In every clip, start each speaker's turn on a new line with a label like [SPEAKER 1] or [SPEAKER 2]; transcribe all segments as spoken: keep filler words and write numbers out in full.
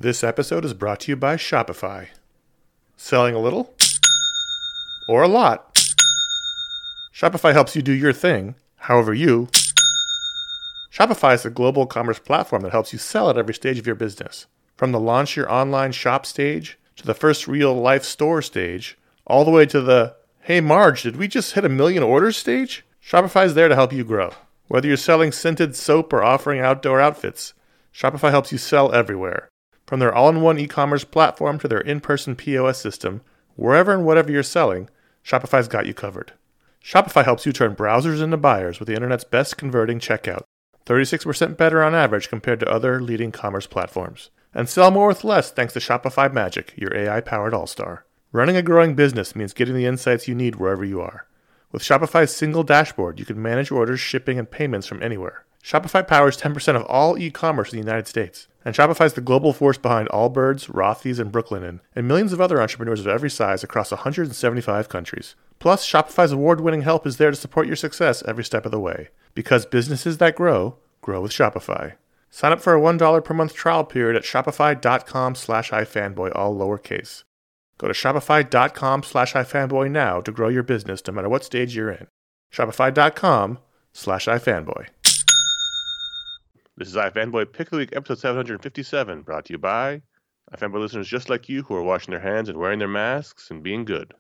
[SPEAKER 1] This episode is brought to you by Shopify. Selling a little or a lot? Shopify helps you do your thing, however you. Shopify is a global commerce platform that helps you sell at every stage of your business. From the launch your online shop stage, to the first real-life store stage, all the way to the, hey Marge, did we just hit a million orders stage? Shopify is there to help you grow. Whether you're selling scented soap or offering outdoor outfits, Shopify helps you sell everywhere. From their all-in-one e-commerce platform to their in-person P O S system, wherever and whatever you're selling, Shopify's got you covered. Shopify helps you turn browsers into buyers with the internet's best converting checkout, thirty-six percent better on average compared to other leading commerce platforms. And sell more with less thanks to Shopify Magic, your A I-powered all-star. Running a growing business means getting the insights you need wherever you are. With Shopify's single dashboard, you can manage orders, shipping, and payments from anywhere. Shopify powers ten percent of all e-commerce in the United States. And Shopify's the global force behind Allbirds, Rothy's, and Brooklinen, and millions of other entrepreneurs of every size across one hundred seventy-five countries. Plus, Shopify's award-winning help is there to support your success every step of the way. Because businesses that grow, grow with Shopify. Sign up for a one dollar per month trial period at shopify.com slash ifanboy, all lowercase. Go to shopify.com slash ifanboy now to grow your business no matter what stage you're in. Shopify.com slash ifanboy. This is iFanboy Pick of the Week, episode seven fifty-seven, brought to you by iFanboy listeners just like you who are washing their hands and wearing their masks and being good.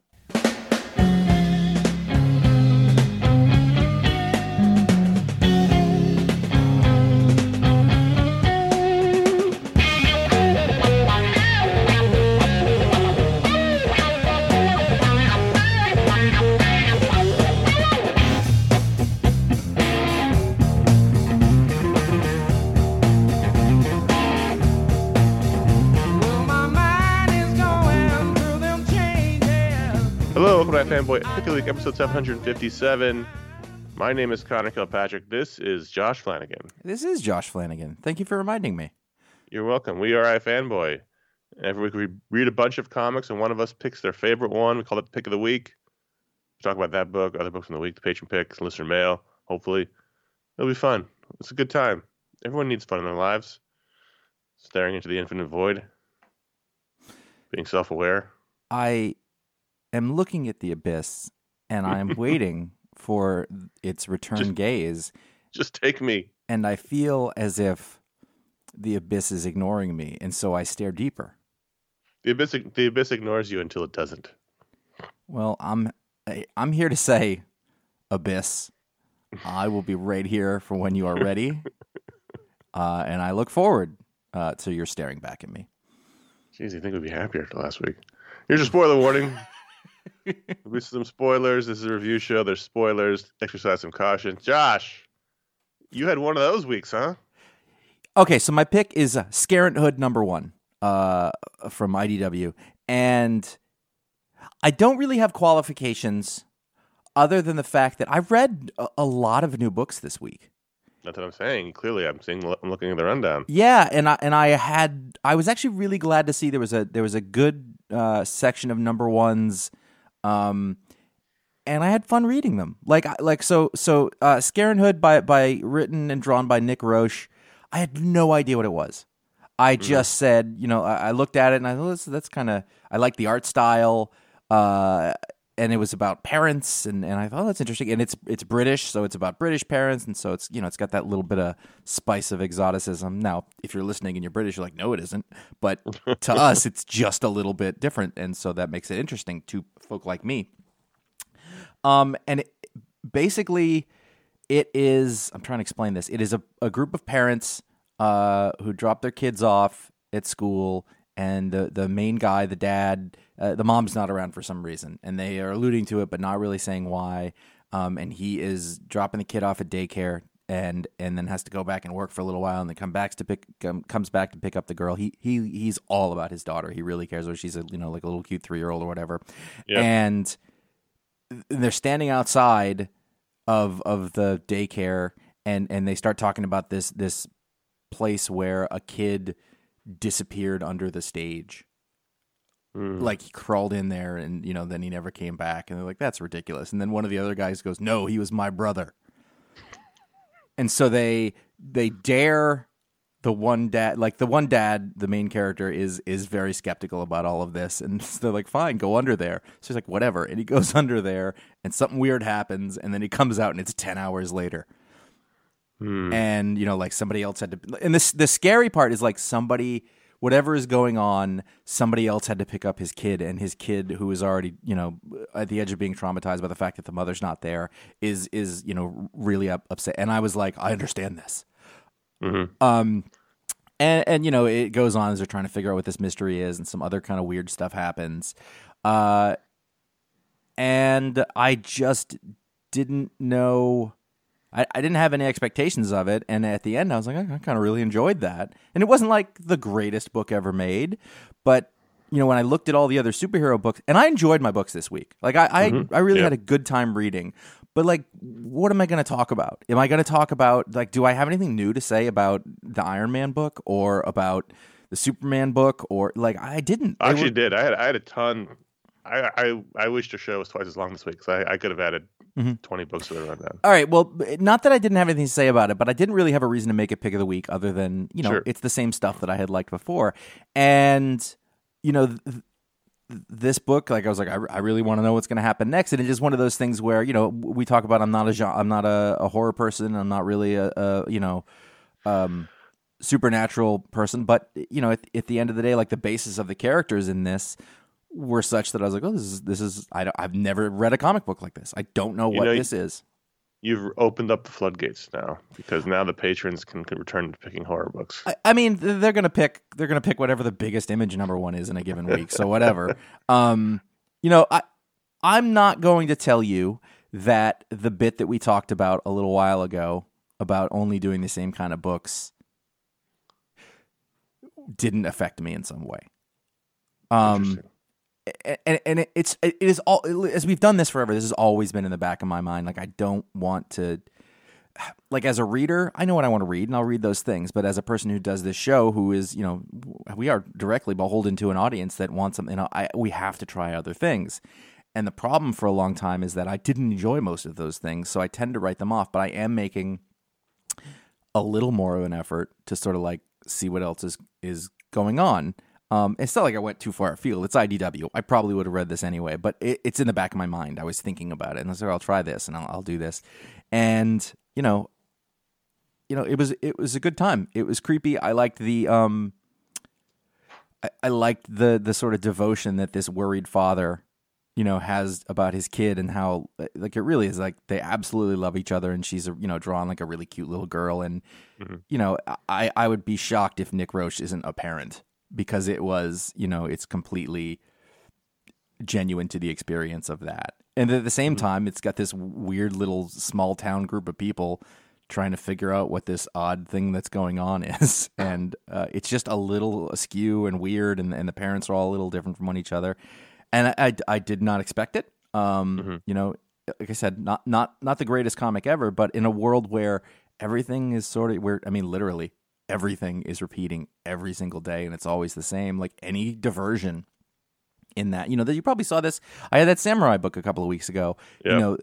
[SPEAKER 1] Hello, welcome to iFanboy Pick of the Week, episode seven fifty-seven. My name is Connor Kilpatrick. This is Josh Flanagan.
[SPEAKER 2] This is Josh Flanagan. Thank you for reminding me.
[SPEAKER 1] You're welcome. We are iFanboy. Every week we read a bunch of comics, and one of us picks their favorite one. We call it the Pick of the Week. We talk about that book, other books in the week, the patron picks, listener mail, hopefully. It'll be fun. It's a good time. Everyone needs fun in their lives. Staring into the infinite void. Being self-aware.
[SPEAKER 2] I am looking at the abyss, and I'm waiting for its return
[SPEAKER 1] just,
[SPEAKER 2] gaze.
[SPEAKER 1] Just take me.
[SPEAKER 2] And I feel as if the abyss is ignoring me, and so I stare deeper.
[SPEAKER 1] The abyss, the abyss ignores you until it doesn't.
[SPEAKER 2] Well, I'm I'm here to say, abyss, I will be right here for when you are ready, uh, and I look forward uh, to your staring back at me.
[SPEAKER 1] Jeez, you think we'd be happier after last week. Here's your spoiler warning. There'll be some spoilers. This is a review show. There's spoilers. Exercise some caution. Josh, you had one of those weeks, huh?
[SPEAKER 2] Okay, so my pick is uh, Scarent Hood number one uh, from I D W. And I don't really have qualifications other than the fact that I've read a, a lot of new books this week.
[SPEAKER 1] That's what I'm saying. Clearly, I'm seeing. I'm looking at the rundown.
[SPEAKER 2] Yeah, and I and I had. I was actually really glad to see there was a there was a good uh, section of number ones, um, and I had fun reading them. Like like so so. Uh, Scarent Hood by by written and drawn by Nick Roche. I had no idea what it was. I mm-hmm. just said, you know, I, I looked at it and I thought, that's, that's kind of. I like the art style. Uh, And it was about parents, and, and I thought, oh, that's interesting. And it's it's British, so it's about British parents, and so it's you know it's got that little bit of spice of exoticism. Now, if you're listening and you're British, you're like, no, it isn't. But to us, it's just a little bit different, and so that makes it interesting to folk like me. Um, and it, basically, it is. I'm trying to explain this. It is a, a group of parents uh, who drop their kids off at school, and the the main guy, the dad. Uh, the mom's not around for some reason, and they are alluding to it, but not really saying why. Um, and he is dropping the kid off at daycare, and and then has to go back and work for a little while, and then come back to pick um, comes back to pick up the girl. He he he's all about his daughter. He really cares whether she's a you know like a little cute three year old or whatever. Yep. And they're standing outside of of the daycare, and and they start talking about this this place where a kid disappeared under the stage. Mm. Like he crawled in there and, you know, then he never came back. And they're like, that's ridiculous. And then one of the other guys goes, no, he was my brother. And so they they dare the one dad, like the one dad, the main character is is very skeptical about all of this, and so they're like, "Fine, go under there." So he's like, "Whatever," and he goes under there, and something weird happens, and then he comes out, and it's ten hours later,
[SPEAKER 1] Hmm.
[SPEAKER 2] and you know, like somebody else had to. And this the scary part is like somebody, whatever is going on, somebody else had to pick up his kid, and his kid, who is already you know at the edge of being traumatized by the fact that the mother's not there, is is you know really up, upset. And I was like, I understand this.
[SPEAKER 1] Mm-hmm.
[SPEAKER 2] Um, and, and, you know, it goes on as they're trying to figure out what this mystery is, and some other kind of weird stuff happens. Uh, and I just didn't know, I, I didn't have any expectations of it. And at the end, I was like, I, I kind of really enjoyed that. And it wasn't like the greatest book ever made, but you know, when I looked at all the other superhero books, and I enjoyed my books this week. Like I,
[SPEAKER 1] Mm-hmm.
[SPEAKER 2] I, I really
[SPEAKER 1] Yeah.
[SPEAKER 2] had a good time reading. But like, what am I going to talk about? Am I going to talk about like, do I have anything new to say about the Iron Man book or about the Superman book or like I didn't.
[SPEAKER 1] I
[SPEAKER 2] They
[SPEAKER 1] actually
[SPEAKER 2] were-
[SPEAKER 1] did. I had I had a ton. I I, I wish the show was twice as long this week because I, I could have added
[SPEAKER 2] Mhm.
[SPEAKER 1] twenty books to the rundown.
[SPEAKER 2] All right. Well, not that I didn't have anything to say about it, but I didn't really have a reason to make it pick of the week other than, you know,
[SPEAKER 1] Sure.
[SPEAKER 2] it's the same stuff that I had liked before. And, you know, th- th- this book, like I was like, I, I really want to know what's going to happen next. And it's just one of those things where, you know, we talk about, I'm not a, gen- I'm not a, a horror person. I'm not really a, a you know, um, supernatural person. But, you know, at, at the end of the day, like the basis of the characters in this were such that I was like, oh, this is, this is, I don't, I've never read a comic book like this. I don't know
[SPEAKER 1] You
[SPEAKER 2] what
[SPEAKER 1] know,
[SPEAKER 2] this is.
[SPEAKER 1] You've opened up the floodgates now because now the patrons can, can return to picking horror books.
[SPEAKER 2] I, I mean, th- they're gonna pick. They're gonna pick whatever the biggest image number one is in a given week. So whatever. um, you know, I I'm not going to tell you that the bit that we talked about a little while ago about only doing the same kind of books didn't affect me in some way. Um,
[SPEAKER 1] Interesting.
[SPEAKER 2] and and it, it's it is all as we've done this forever. This has always been in the back of my mind. Like I don't want to. Like as a reader, I know what I want to read, and I'll read those things. But as a person who does this show, who is, you know, we are directly beholden to an audience that wants something. You know, I, we have to try other things. And the problem for a long time is that I didn't enjoy most of those things, so I tend to write them off. But I am making a little more of an effort to sort of like see what else is is going on. Um, it's not like I went too far afield. It's I D W. I probably would have read this anyway, but it, it's in the back of my mind. I was thinking about it, and I was like, I'll try this, and I'll, I'll do this. And you know, you know, it was it was a good time. It was creepy. I liked the um, I, I liked the the sort of devotion that this worried father, you know, has about his kid, and how like it really is like they absolutely love each other, and she's a, you know drawn like a really cute little girl, and
[SPEAKER 1] Mm-hmm.
[SPEAKER 2] you know, I I would be shocked if Nick Roche isn't a parent. Because it was, you know, it's completely genuine to the experience of that. And at the same time, it's got this weird little small town group of people trying to figure out what this odd thing that's going on is. And uh, it's just a little askew and weird, and, and the parents are all a little different from one each other. And I, I, I did not expect it. Um,
[SPEAKER 1] Mm-hmm.
[SPEAKER 2] You know, like I said, not, not, not the greatest comic ever, but in a world where everything is sort of, where I mean, literally, everything is repeating every single day, and it's always the same. Like any diversion in that, you know, that you probably saw this. I had that samurai book a couple of weeks ago.
[SPEAKER 1] Yeah.
[SPEAKER 2] You know,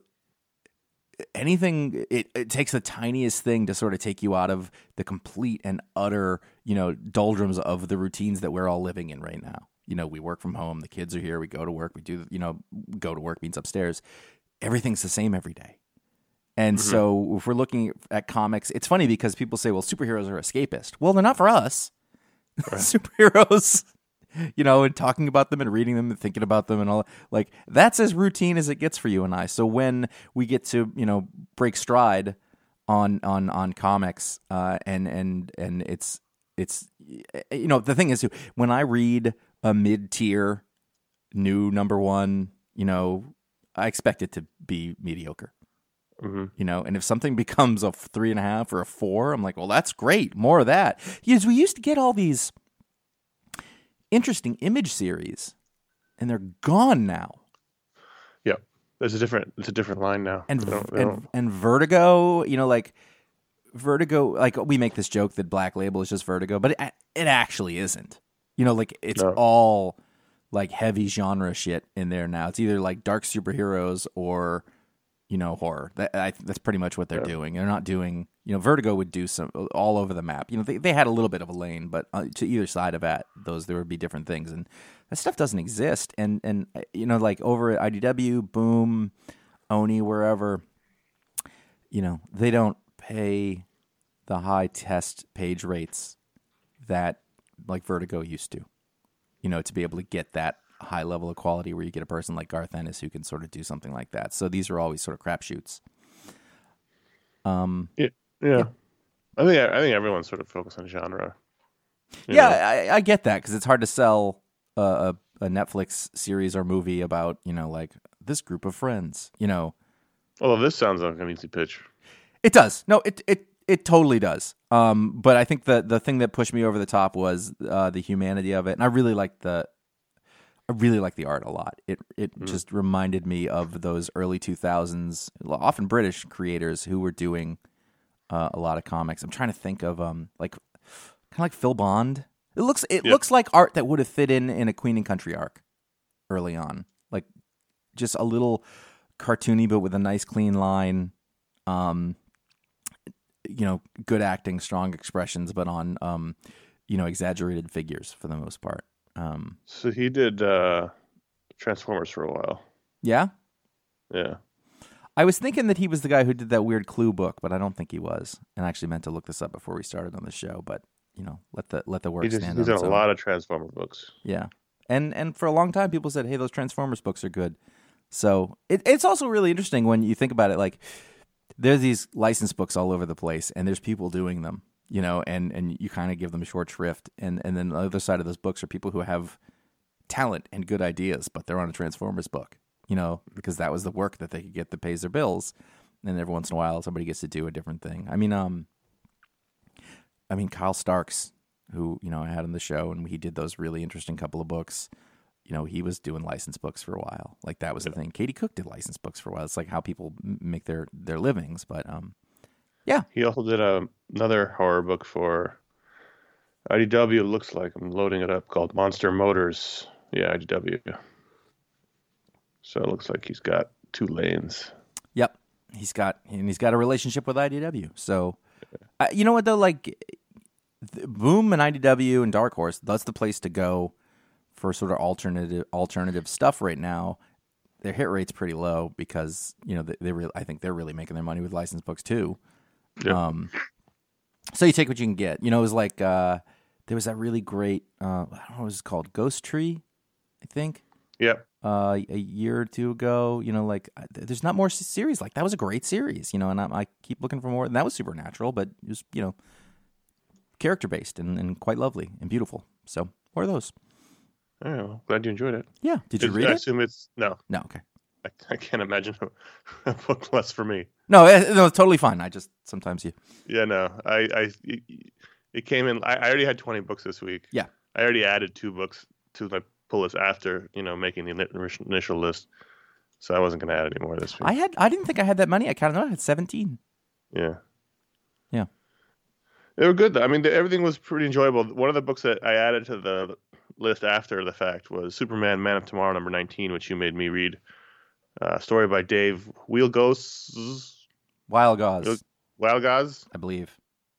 [SPEAKER 2] anything. It, it takes the tiniest thing to sort of take you out of the complete and utter, you know, doldrums of the routines that we're all living in right now. You know, we work from home. The kids are here. We go to work. We do, you know, go to work means upstairs. Everything's the same every day. And
[SPEAKER 1] Mm-hmm.
[SPEAKER 2] so if we're looking at comics, it's funny because people say, well, superheroes are escapist. Well, they're not for us.
[SPEAKER 1] Right.
[SPEAKER 2] Superheroes, you know, and talking about them and reading them and thinking about them and all, like, that's as routine as it gets for you and I. So when we get to, you know, break stride on on on comics, uh, and and and it's it's you know, the thing is, when I read a mid-tier new number one, you know, I expect it to be mediocre.
[SPEAKER 1] Mm-hmm.
[SPEAKER 2] You know, and if something becomes a three and a half or a four, I'm like, well, that's great. More of that. Because we used to get all these interesting image series, and they're gone now.
[SPEAKER 1] Yeah, there's a different. It's a different line now.
[SPEAKER 2] And
[SPEAKER 1] They don't- they
[SPEAKER 2] and,
[SPEAKER 1] don't-
[SPEAKER 2] and Vertigo, you know, like Vertigo, like we make this joke that Black Label is just Vertigo, but it, it actually isn't. You know, like it's
[SPEAKER 1] No.
[SPEAKER 2] all like heavy genre shit in there now. It's either like dark superheroes or you know, horror. That, I, that's pretty much what they're
[SPEAKER 1] Yeah.
[SPEAKER 2] doing. They're not doing, you know, Vertigo would do some all over the map. You know, they they had a little bit of a lane, but uh, to either side of that, those there would be different things, and that stuff doesn't exist. And and uh, you know, like over at I D W, Boom, Oni, wherever, you know, they don't pay the high test page rates that like Vertigo used to, you know, to be able to get that high level of quality where you get a person like Garth Ennis who can sort of do something like that. So these are always sort of crapshoots. Um,
[SPEAKER 1] Yeah, yeah. I think I think everyone's sort of focused on genre. you
[SPEAKER 2] yeah,
[SPEAKER 1] know?
[SPEAKER 2] I, I get that because it's hard to sell a, a, a Netflix series or movie about, you know, like this group of friends, you know.
[SPEAKER 1] Although this sounds like an easy pitch.
[SPEAKER 2] It does. No, it it it totally does. Um, but I think the the thing that pushed me over the top was uh, the humanity of it, and I really liked the I really like the art a lot. It it mm. just reminded me of those early two thousands, often British creators who were doing uh, a lot of comics. I'm trying to think of um like kind of like Phil Bond. It looks it yep. looks like art that would have fit in in a Queen and Country arc early on, like just a little cartoony but with a nice clean line. Um, you know, good acting, strong expressions, but on um, you know, exaggerated figures for the most part. Um,
[SPEAKER 1] so he did uh, Transformers for a while.
[SPEAKER 2] Yeah?
[SPEAKER 1] Yeah.
[SPEAKER 2] I was thinking that he was the guy who did that weird Clue book, but I don't think he was. And I actually meant to look this up before we started on the show, but, you know, let the let the work
[SPEAKER 1] he just,
[SPEAKER 2] stand
[SPEAKER 1] He's
[SPEAKER 2] on
[SPEAKER 1] done
[SPEAKER 2] its
[SPEAKER 1] a
[SPEAKER 2] own.
[SPEAKER 1] lot of Transformer books.
[SPEAKER 2] Yeah. And and for a long time, people said, hey, those Transformers books are good. So it, it's also really interesting when you think about it, like, there's these licensed books all over the place, and there's people doing them. You know, and, and you kind of give them short shrift. And, and then the other side of those books are people who have talent and good ideas, but they're on a Transformers book, you know, because that was the work that they could get that pays their bills. And every once in a while, somebody gets to do a different thing. I mean, um, I mean, Kyle Starks, who, you know, I had on the show, and he did those really interesting couple of books. You know, he was doing licensed books for a while. Like, that was the thing. Katie Cook did licensed books for a while. It's like how people make their, their livings. But, um, yeah.
[SPEAKER 1] He also did a, another horror book for I D W. It looks like I'm loading it up, called Monster Motors. Yeah, I D W. So it looks like he's got two lanes.
[SPEAKER 2] Yep, he's got and he's got a relationship with I D W. So, uh, you know what though, like Boom and I D W and Dark Horse, that's the place to go for sort of alternative alternative stuff right now. Their hit rate's pretty low because you know they, they really, I think they're really making their money with licensed books too.
[SPEAKER 1] Yep.
[SPEAKER 2] Um, so you take what you can get. You know, it was like uh, there was that really great, uh, I don't know what it was called, Ghost Tree, I think.
[SPEAKER 1] Yep.
[SPEAKER 2] Uh, a year or two ago, you know, like there's not more series like that. Was a great series, you know, and I, I keep looking for more. And that was supernatural, but it was, you know, character based and, and quite lovely and beautiful. So, what are those?
[SPEAKER 1] Oh, glad you enjoyed it.
[SPEAKER 2] Yeah. Did you
[SPEAKER 1] It's,
[SPEAKER 2] read
[SPEAKER 1] I
[SPEAKER 2] it?
[SPEAKER 1] assume it's no.
[SPEAKER 2] No. Okay.
[SPEAKER 1] I, I can't imagine a, a book less for me.
[SPEAKER 2] No, it, no, it's totally fine. I just sometimes you.
[SPEAKER 1] Yeah, no. I, I it, it came in. I, I already had twenty books this week.
[SPEAKER 2] Yeah.
[SPEAKER 1] I already added two books to my pull list after you know making the initial list, so I wasn't going to add any more this week.
[SPEAKER 2] I had. I didn't think I had that many. I counted. I had seventeen.
[SPEAKER 1] Yeah.
[SPEAKER 2] Yeah.
[SPEAKER 1] They were good though. I mean, the, everything was pretty enjoyable. One of the books that I added to the list after the fact was Superman: Man of Tomorrow, number nineteen, which you made me read. Uh, story by Dave Wielgos.
[SPEAKER 2] Wielgos.
[SPEAKER 1] Wielgos,
[SPEAKER 2] I believe.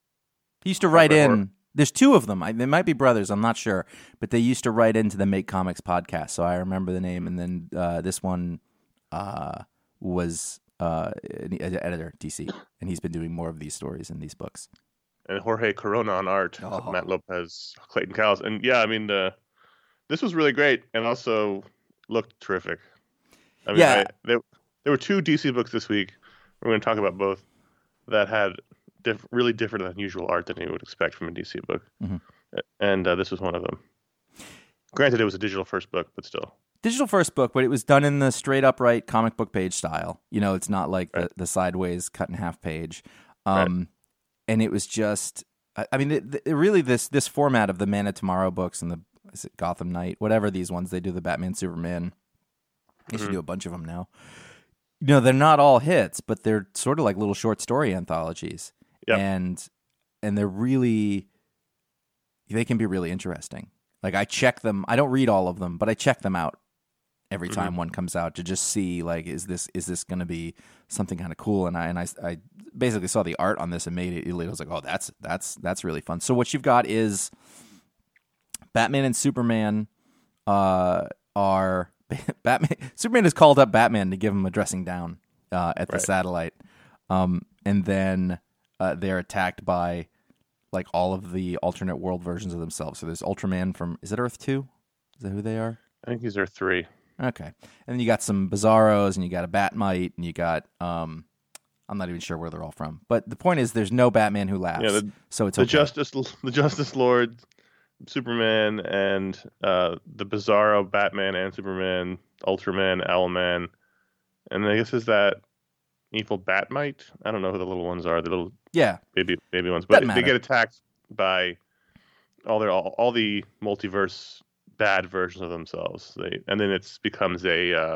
[SPEAKER 2] He used to write in. There's two of them. I, they might be brothers. I'm not sure, but they used to write into the Make Comics podcast, so I remember the name. And then uh, this one uh, was uh, an editor, D C, and he's been doing more of these stories and these books.
[SPEAKER 1] And Jorge Corona on art,
[SPEAKER 2] oh.
[SPEAKER 1] Matt Lopez, Clayton Cowles, and yeah, I mean, the this was really great, and also looked terrific. I mean,
[SPEAKER 2] yeah.
[SPEAKER 1] I, there, there were two D C books this week. We're going to talk about both that had diff, really different and unusual art than you would expect from a D C book,
[SPEAKER 2] mm-hmm.
[SPEAKER 1] and uh, this was one of them. Granted, it was a digital first book, but still.
[SPEAKER 2] Digital first book, but it was done in the straight upright comic book page style. You know, it's not like right. the, the sideways cut in half page. Um, right. And it was just, I mean, it, it really this this format of the Man of Tomorrow books and the is it Gotham Knight, whatever these ones, they do the Batman, Superman. They should mm-hmm. do a bunch of them now. You know, they're not all hits, but they're sort of like little short story anthologies.
[SPEAKER 1] Yep.
[SPEAKER 2] And and they're really, they can be really interesting. Like I check them, I don't read all of them, but I check them out. every
[SPEAKER 1] Mm-hmm.
[SPEAKER 2] time one comes out to just see like is this is this going to be something kind of cool. And I and I, I basically saw the art on this and made it. I was like, oh, that's that's that's really fun. So what you've got is Batman and Superman uh, are Batman. Superman has called up Batman to give him a dressing down uh, at the
[SPEAKER 1] Right.
[SPEAKER 2] satellite, um, and then uh, they're attacked by like all of the alternate world versions of themselves. So there's Ultraman from is it Earth two? Is that who they are?
[SPEAKER 1] I think these are three.
[SPEAKER 2] Okay, and then you got some Bizarros, and you got a Batmite, and you got um, I'm not even sure where they're all from. But the point is, there's no Batman who laughs.
[SPEAKER 1] Yeah, the-
[SPEAKER 2] so it's
[SPEAKER 1] The
[SPEAKER 2] okay.
[SPEAKER 1] Justice, the Justice Lord, Superman, and uh, the Bizarro Batman and Superman, Ultraman, Owlman, and I guess is that evil Batmite? I don't know who the little ones are. The little
[SPEAKER 2] yeah,
[SPEAKER 1] baby baby ones,
[SPEAKER 2] Doesn't
[SPEAKER 1] but they
[SPEAKER 2] matter.
[SPEAKER 1] get attacked by all their all, all the multiverse bad versions of themselves. They and then it becomes a uh,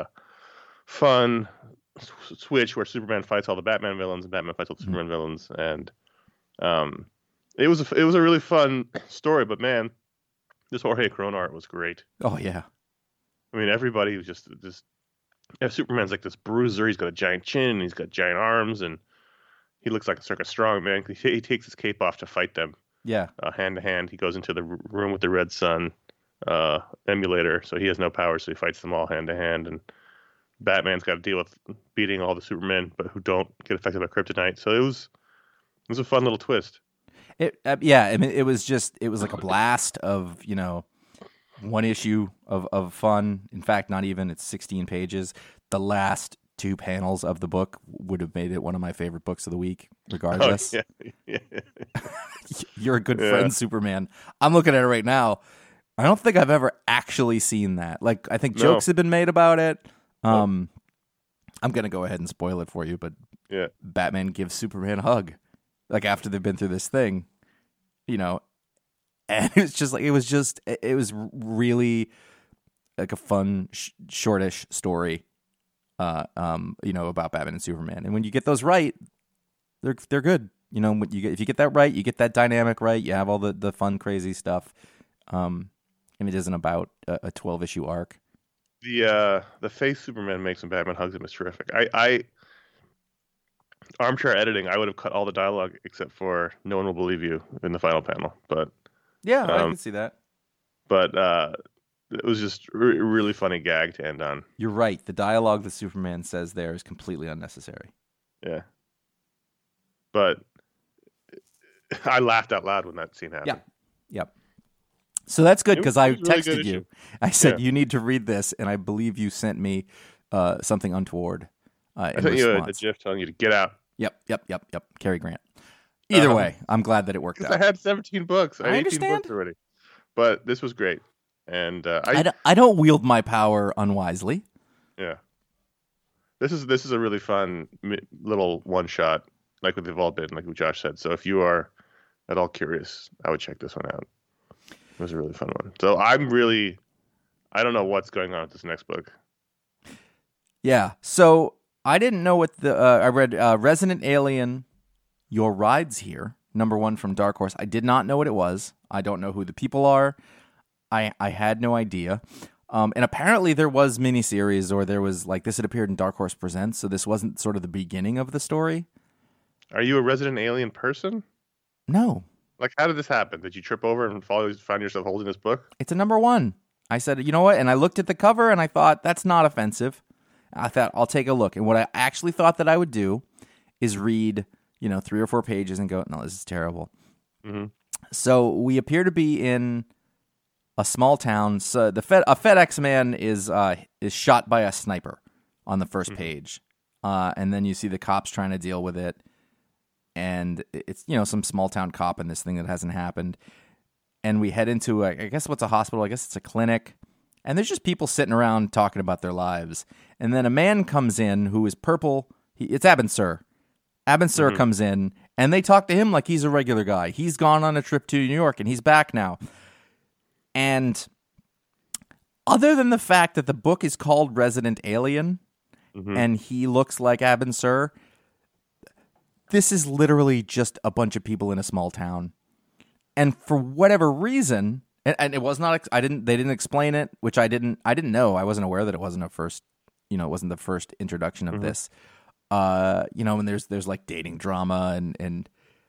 [SPEAKER 1] fun s- switch where Superman fights all the Batman villains and Batman fights all the
[SPEAKER 2] Mhm.
[SPEAKER 1] Superman villains, and um, it was a, it was a really fun story. But man, this Jorge Corona art was great.
[SPEAKER 2] oh yeah,
[SPEAKER 1] I mean, everybody was just just. Yeah, Superman's like this bruiser. He's got a giant chin. And he's got giant arms, and he looks like a circus strong man. He, he takes his cape off to fight them
[SPEAKER 2] yeah.
[SPEAKER 1] uh, hand to hand. He goes into the r- room with the Red Sun uh, emulator, so he has no power, so he fights them all hand to hand. And Batman's got to deal with beating all the Supermen, but who don't get affected by kryptonite. So it was it was a fun little twist.
[SPEAKER 2] It uh, yeah. I mean, it was just it was like a blast of you know one issue of of fun. In fact, not even. It's sixteen pages. The last two panels of the book would have made it one of my favorite books of the week, regardless.
[SPEAKER 1] Oh, yeah, yeah.
[SPEAKER 2] You're a good
[SPEAKER 1] Yeah.
[SPEAKER 2] friend, Superman. I'm looking at it right now. I don't think I've ever actually seen that. Like, I think
[SPEAKER 1] No.
[SPEAKER 2] jokes have been made about it. Um, I'm gonna go ahead and spoil it for you, but
[SPEAKER 1] Yeah.
[SPEAKER 2] Batman gives Superman a hug, like after they've been through this thing, you know, and it's just like it was just it it was really like a fun, sh- shortish story, uh, um, you know, about Batman and Superman. And when you get those right, they're they're good. You know, when you get, if you get that right, you get that dynamic right. You have all the, the fun, crazy stuff, um, and it isn't about a, a twelve issue arc.
[SPEAKER 1] The uh, the face Superman makes when Batman hugs him is terrific. I, I armchair editing, I would have cut all the dialogue except for "No one will believe you" in the final panel, but
[SPEAKER 2] Yeah, I
[SPEAKER 1] Um,
[SPEAKER 2] can see that.
[SPEAKER 1] but uh, it was just re- really funny gag to end on.
[SPEAKER 2] You're right. The dialogue that Superman says there is completely unnecessary.
[SPEAKER 1] Yeah, but I laughed out loud when that scene happened.
[SPEAKER 2] Yeah. Yep. So that's good
[SPEAKER 1] It
[SPEAKER 2] because
[SPEAKER 1] was-
[SPEAKER 2] I
[SPEAKER 1] it was a really
[SPEAKER 2] texted
[SPEAKER 1] good
[SPEAKER 2] you.
[SPEAKER 1] issue.
[SPEAKER 2] I said
[SPEAKER 1] Yeah.
[SPEAKER 2] you need to read this, and I believe you sent me uh, something untoward. Uh,
[SPEAKER 1] I
[SPEAKER 2] in
[SPEAKER 1] sent you a, a
[SPEAKER 2] response.
[SPEAKER 1] gif telling you to get out.
[SPEAKER 2] Yep, yep, yep, yep. Cary Grant. Either
[SPEAKER 1] Um,
[SPEAKER 2] way, I'm glad that it worked
[SPEAKER 1] Because
[SPEAKER 2] out.
[SPEAKER 1] I had seventeen books. I had
[SPEAKER 2] I
[SPEAKER 1] eighteen
[SPEAKER 2] understand.
[SPEAKER 1] books already. But this was great. And uh,
[SPEAKER 2] I,
[SPEAKER 1] I,
[SPEAKER 2] d- I don't wield my power unwisely.
[SPEAKER 1] yeah. This is this is a really fun mi- little one shot, like what they've all been, like what Josh said. So if you are at all curious, I would check this one out. It was a really fun one. So I'm really, I don't know what's going on with this next book.
[SPEAKER 2] Yeah. So I didn't know what the uh, I read uh, Resident Alien, Your Rides Here, number one from Dark Horse. I did not know what it was. I don't know who the people are. I I had no idea. Um, and apparently there was miniseries, or there was like this had appeared in Dark Horse Presents, so this wasn't sort of the beginning of the story.
[SPEAKER 1] Are you a Resident Alien person?
[SPEAKER 2] No,
[SPEAKER 1] Like, how did this happen? Did you trip over and fall, find yourself holding this book?
[SPEAKER 2] it's a number one. I said, you know what? And I looked at the cover and I thought, that's not offensive. I thought, I'll take a look. And what I actually thought that I would do is read, you know, three or four pages and go, no, this is terrible.
[SPEAKER 1] Mhm.
[SPEAKER 2] So we appear to be in a small town. So the Fed, a FedEx man is uh, is shot by a sniper on the first page. Uh, and then you see the cops trying to deal with it. And it's, you know, some small town cop in this thing that hasn't happened. And we head into, a, I guess what's a hospital? I guess it's a clinic. And there's just people sitting around talking about their lives. And then a man comes in who is purple. He, it's Abin Sur. Abin Sur
[SPEAKER 1] Mhm.
[SPEAKER 2] comes in, and they talk to him like he's a regular guy. He's gone on a trip to New York, and he's back now. And other than the fact that the book is called Resident Alien,
[SPEAKER 1] Mhm.
[SPEAKER 2] and he looks like Abin Sur, this is literally just a bunch of people in a small town. And for whatever reason, and, and it was not. ex- I didn't. They didn't explain it, which I didn't. I didn't know. I wasn't aware that it wasn't a first. You know, it wasn't the first introduction of
[SPEAKER 1] Mhm.
[SPEAKER 2] this. Uh, you know, and there's there's like dating drama and and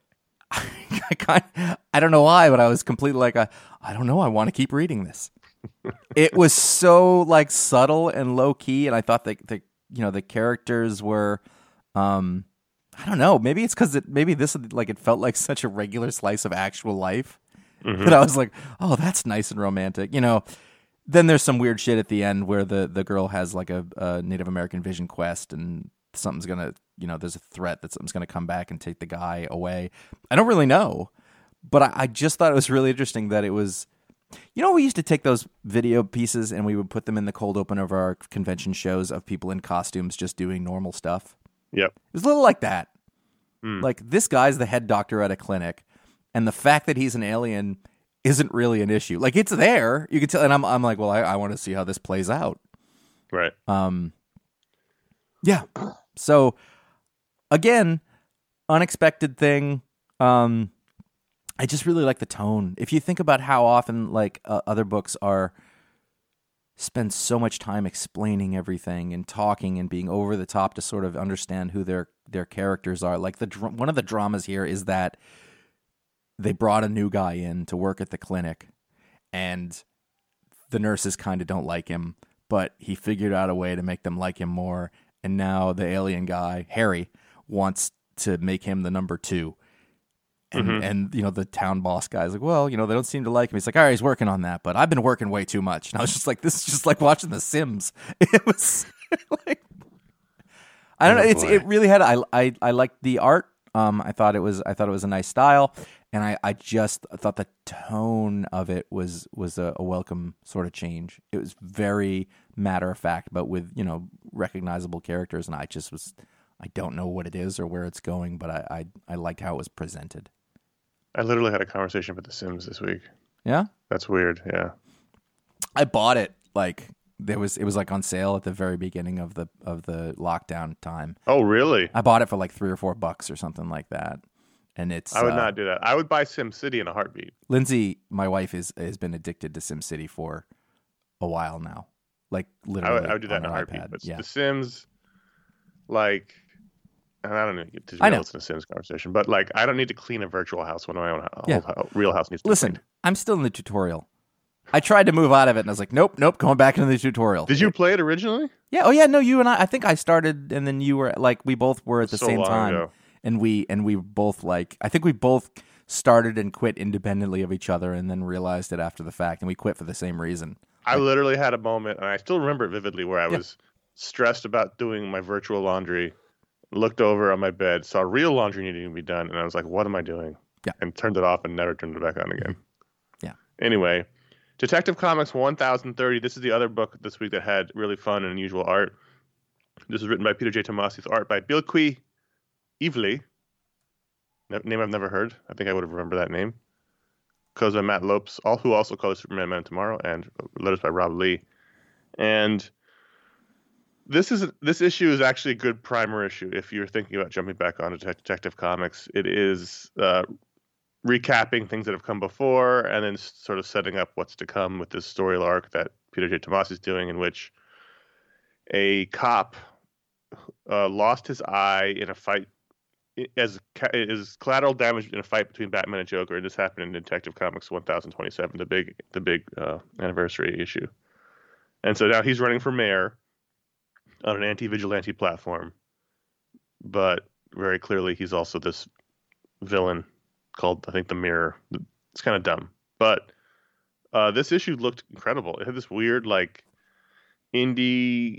[SPEAKER 2] I kind I don't know why, but I was completely like I I don't know. I want to keep reading this. It was so like subtle and low key, and I thought that the you know the characters were, um, I don't know. Maybe it's because it maybe this like it felt like such a regular slice of actual life
[SPEAKER 1] Mhm.
[SPEAKER 2] that I was like, oh, that's nice and romantic. You know. Then there's some weird shit at the end where the the girl has like a, a Native American vision quest and something's gonna you know there's a threat that something's gonna come back and take the guy away. I don't really know, but I, I just thought it was really interesting that it was. You know, we used to take those video pieces and we would put them in the cold open of our convention shows of people in costumes just doing normal stuff.
[SPEAKER 1] Yep.
[SPEAKER 2] It was a little like that.
[SPEAKER 1] Mm.
[SPEAKER 2] Like, this guy's the head doctor at a clinic, and the fact that he's an alien isn't really an issue. Like, it's there. You can tell. And I'm, I'm like, well, I, I want to see how this plays out.
[SPEAKER 1] Right.
[SPEAKER 2] Um, yeah. So, again, unexpected thing. Um, I just really like the tone. If you think about how often like uh, other books are spend so much time explaining everything and talking and being over the top to sort of understand who their their characters are. Like the dr- one of the dramas here is that they brought a new guy in to work at the clinic, and the nurses kind of don't like him, but he figured out a way to make them like him more. And now the alien guy, Harry, wants to make him the number two. And,
[SPEAKER 1] Mhm.
[SPEAKER 2] and you know, the town boss guy's like, well, you know, they don't seem to like him. He's like, all right, he's working on that, but I've been working way too much. And I was just like, this is just like watching The Sims. It was like, I don't
[SPEAKER 1] Oh,
[SPEAKER 2] know. It's
[SPEAKER 1] boy.
[SPEAKER 2] it really had. I I I liked the art. Um, I thought it was I thought it was a nice style, and I, I just thought the tone of it was was a, a welcome sort of change. It was very matter of fact, but with you know recognizable characters, and I just was. I don't know what it is or where it's going, but I I, I liked how it was presented.
[SPEAKER 1] I literally had a conversation with The Sims this week.
[SPEAKER 2] Yeah,
[SPEAKER 1] That's weird. Yeah.
[SPEAKER 2] I bought it like there was it was like on sale at the very beginning of the of the lockdown time.
[SPEAKER 1] Oh, really?
[SPEAKER 2] I bought it for like three or four bucks or something like that, and it's.
[SPEAKER 1] I would
[SPEAKER 2] uh,
[SPEAKER 1] not do that. I would buy SimCity in a heartbeat.
[SPEAKER 2] Lindsay, my wife, is has been addicted to SimCity for a while now. Like
[SPEAKER 1] I
[SPEAKER 2] literally,
[SPEAKER 1] would, I would do that
[SPEAKER 2] on
[SPEAKER 1] in a
[SPEAKER 2] her
[SPEAKER 1] heartbeat.
[SPEAKER 2] iPad.
[SPEAKER 1] But
[SPEAKER 2] Yeah,
[SPEAKER 1] The Sims, like, and I don't know to
[SPEAKER 2] I know.
[SPEAKER 1] it's in a Sims conversation, but like, I don't need to clean a virtual house when my own ho-
[SPEAKER 2] Yeah.
[SPEAKER 1] whole ho- real house needs to be
[SPEAKER 2] listen,
[SPEAKER 1] cleaned.
[SPEAKER 2] I'm still in the tutorial. I tried to move out of it, and I was like, nope, nope, going back into the tutorial.
[SPEAKER 1] Did you play it originally?
[SPEAKER 2] Yeah. Oh, yeah. No, you and I. I think I started, and then you were like, we both were at the
[SPEAKER 1] So
[SPEAKER 2] same
[SPEAKER 1] long
[SPEAKER 2] time,
[SPEAKER 1] ago.
[SPEAKER 2] and we and we both like. I think we both started and quit independently of each other, and then realized it after the fact, and we quit for the same reason.
[SPEAKER 1] I literally had a moment, and I still remember it vividly, where I
[SPEAKER 2] Yeah.
[SPEAKER 1] was stressed about doing my virtual laundry, looked over on my bed, saw real laundry needing to be done, and I was like, what am I doing?
[SPEAKER 2] Yeah.
[SPEAKER 1] And turned it off and never turned it back on again.
[SPEAKER 2] Yeah.
[SPEAKER 1] Anyway, Detective Comics one thousand thirty. This is the other book this week that had really fun and unusual art. This is written by Peter J. Tomasi with art by Bilquis Evely. Ne- Name I've never heard. I think I would have remembered that name. Colors by Matt Lopes, all who also colors Superman Man of Tomorrow, and letters by Rob Lee. And this is this issue is actually a good primer issue if you're thinking about jumping back onto Det- Detective Comics. It is uh, recapping things that have come before, and then s- sort of setting up what's to come with this story arc that Peter J. Tomasi is doing, in which a cop uh, lost his eye in a fight as ca- is collateral damage in a fight between Batman and Joker. This happened in Detective Comics one thousand twenty-seven, the big the big uh, anniversary issue. And so now he's running for mayor on an anti-vigilante platform, but very clearly he's also this villain called, I think, the Mirror. It's kind of dumb, but uh, this issue looked incredible. It had this weird, like, indie,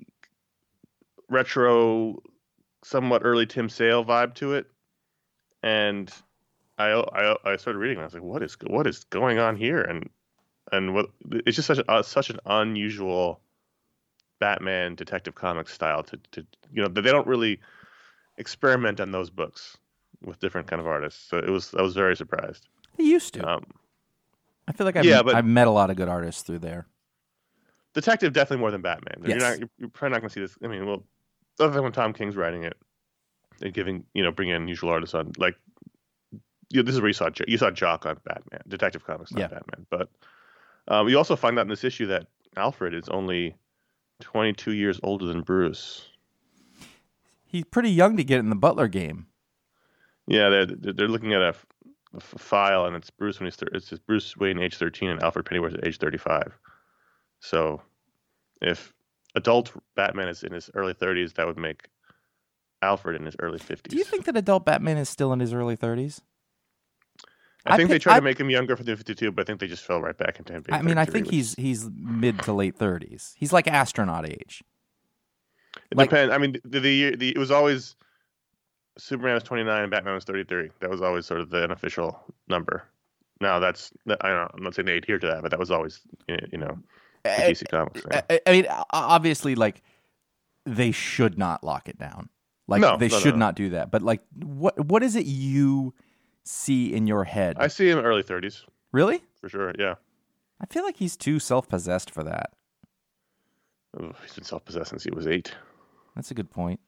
[SPEAKER 1] retro, somewhat early Tim Sale vibe to it, and I I, I started reading, and I was like, what is what is going on here? And and what it's just such a uh, such an unusual Batman Detective Comics style to to you know they don't really experiment on those books with different kind of artists. So it was I was very surprised.
[SPEAKER 2] He used to.
[SPEAKER 1] Um,
[SPEAKER 2] I feel like I've,
[SPEAKER 1] yeah, but-
[SPEAKER 2] I've met a lot of good artists through there.
[SPEAKER 1] Detective definitely more than Batman. You're
[SPEAKER 2] Yes.
[SPEAKER 1] not you're, you're probably not going to see this. I mean, well, other than when Tom King's writing it and giving you know bringing in unusual artists on, like you know, this is where you saw Jo- you saw Jock on Batman, Detective Comics, not
[SPEAKER 2] Yeah.
[SPEAKER 1] Batman, but
[SPEAKER 3] Um, you also find out in this issue that Alfred is only twenty-two years older than Bruce.
[SPEAKER 2] He's pretty young to get in the Butler game.
[SPEAKER 3] Yeah, they're they're looking at a, a file, and it's Bruce when he's thir- it's Bruce Wayne age thirteen and Alfred Pennyworth at age thirty-five. So, if adult Batman is in his early thirties, that would make Alfred in his early fifties.
[SPEAKER 2] Do you think that adult Batman is still in his early thirties?
[SPEAKER 3] I think
[SPEAKER 2] I
[SPEAKER 3] they
[SPEAKER 2] pick-
[SPEAKER 3] tried
[SPEAKER 2] I-
[SPEAKER 3] to make him younger for the fifty-two, but I think they just fell right back into him being
[SPEAKER 2] I mean, I
[SPEAKER 3] thirty-three,
[SPEAKER 2] think
[SPEAKER 3] which-
[SPEAKER 2] he's he's mid to late thirties. He's like astronaut age.
[SPEAKER 3] It
[SPEAKER 2] like-
[SPEAKER 3] depends. I mean, the, the the it was always Superman was twenty-nine and Batman was thirty-three. That was always sort of the unofficial number. Now that's I don't know, I'm not saying they adhere to that, but that was always you know the
[SPEAKER 2] I,
[SPEAKER 3] D C Comics thing.
[SPEAKER 2] I, I mean, obviously, like they should not lock it down. Like
[SPEAKER 3] No,
[SPEAKER 2] they
[SPEAKER 3] no, no,
[SPEAKER 2] should
[SPEAKER 3] no.
[SPEAKER 2] not do that. But like, what what is it you see in your head?
[SPEAKER 3] I see him early thirties
[SPEAKER 2] Really?
[SPEAKER 3] for sure. Yeah,
[SPEAKER 2] I feel like he's too self-possessed for that.
[SPEAKER 3] oh, he's been self-possessed since he was eight.
[SPEAKER 2] That's a good point.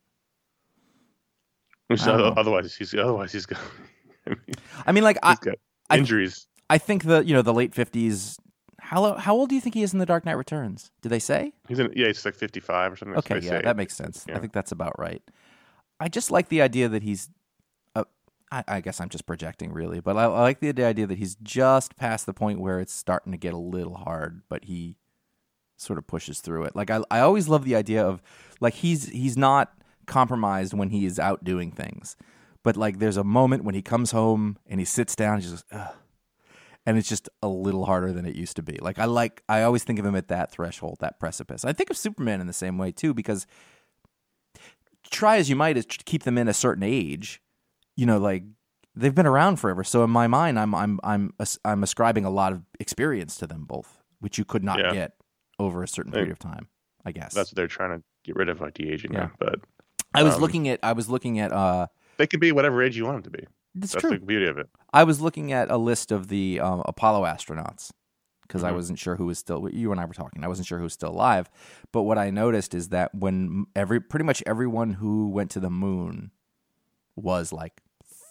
[SPEAKER 3] Which
[SPEAKER 2] I don't know.
[SPEAKER 3] otherwise he's otherwise he's got I mean,
[SPEAKER 2] I mean, like I,
[SPEAKER 3] he's got
[SPEAKER 2] I-
[SPEAKER 3] injuries.
[SPEAKER 2] I think the you know the late fifties. How how old do you think he is in The Dark Knight Returns? Did they say?
[SPEAKER 3] He's in yeah, he's like fifty-five or something. that's
[SPEAKER 2] Okay,
[SPEAKER 3] what they
[SPEAKER 2] yeah,
[SPEAKER 3] say.
[SPEAKER 2] that makes sense.
[SPEAKER 3] Yeah.
[SPEAKER 2] I think that's about right. I just like the idea that he's. Uh, I, I guess I'm just projecting, really, but I, I like the idea that he's just past the point where it's starting to get a little hard, but he sort of pushes through it. Like I, I always love the idea of like he's he's not compromised when he is out doing things, but like there's a moment when he comes home and he sits down and he just. Ugh, and it's just a little harder than it used to be. Like I like, I always think of him at that threshold, that precipice. I think of Superman in the same way too, because try as you might is to keep them in a certain age, you know, like they've been around forever. So in my mind, I'm I'm I'm I'm ascribing a lot of experience to them both, which you could not
[SPEAKER 3] Yeah.
[SPEAKER 2] get over a certain
[SPEAKER 3] I think
[SPEAKER 2] period of time. I guess
[SPEAKER 3] That's what they're trying to get rid of, like de-aging
[SPEAKER 2] Yeah.
[SPEAKER 3] him. But
[SPEAKER 2] I was
[SPEAKER 3] um,
[SPEAKER 2] looking at I was looking at uh,
[SPEAKER 3] they can be whatever age you want them to be.
[SPEAKER 2] it's
[SPEAKER 3] That's
[SPEAKER 2] true.
[SPEAKER 3] the beauty of it.
[SPEAKER 2] I was looking at a list of the um, Apollo astronauts because I
[SPEAKER 3] Mhm.
[SPEAKER 2] wasn't sure who was still. You and I were talking. I wasn't sure who was still alive. But what I noticed is that when every pretty much everyone who went to the moon was like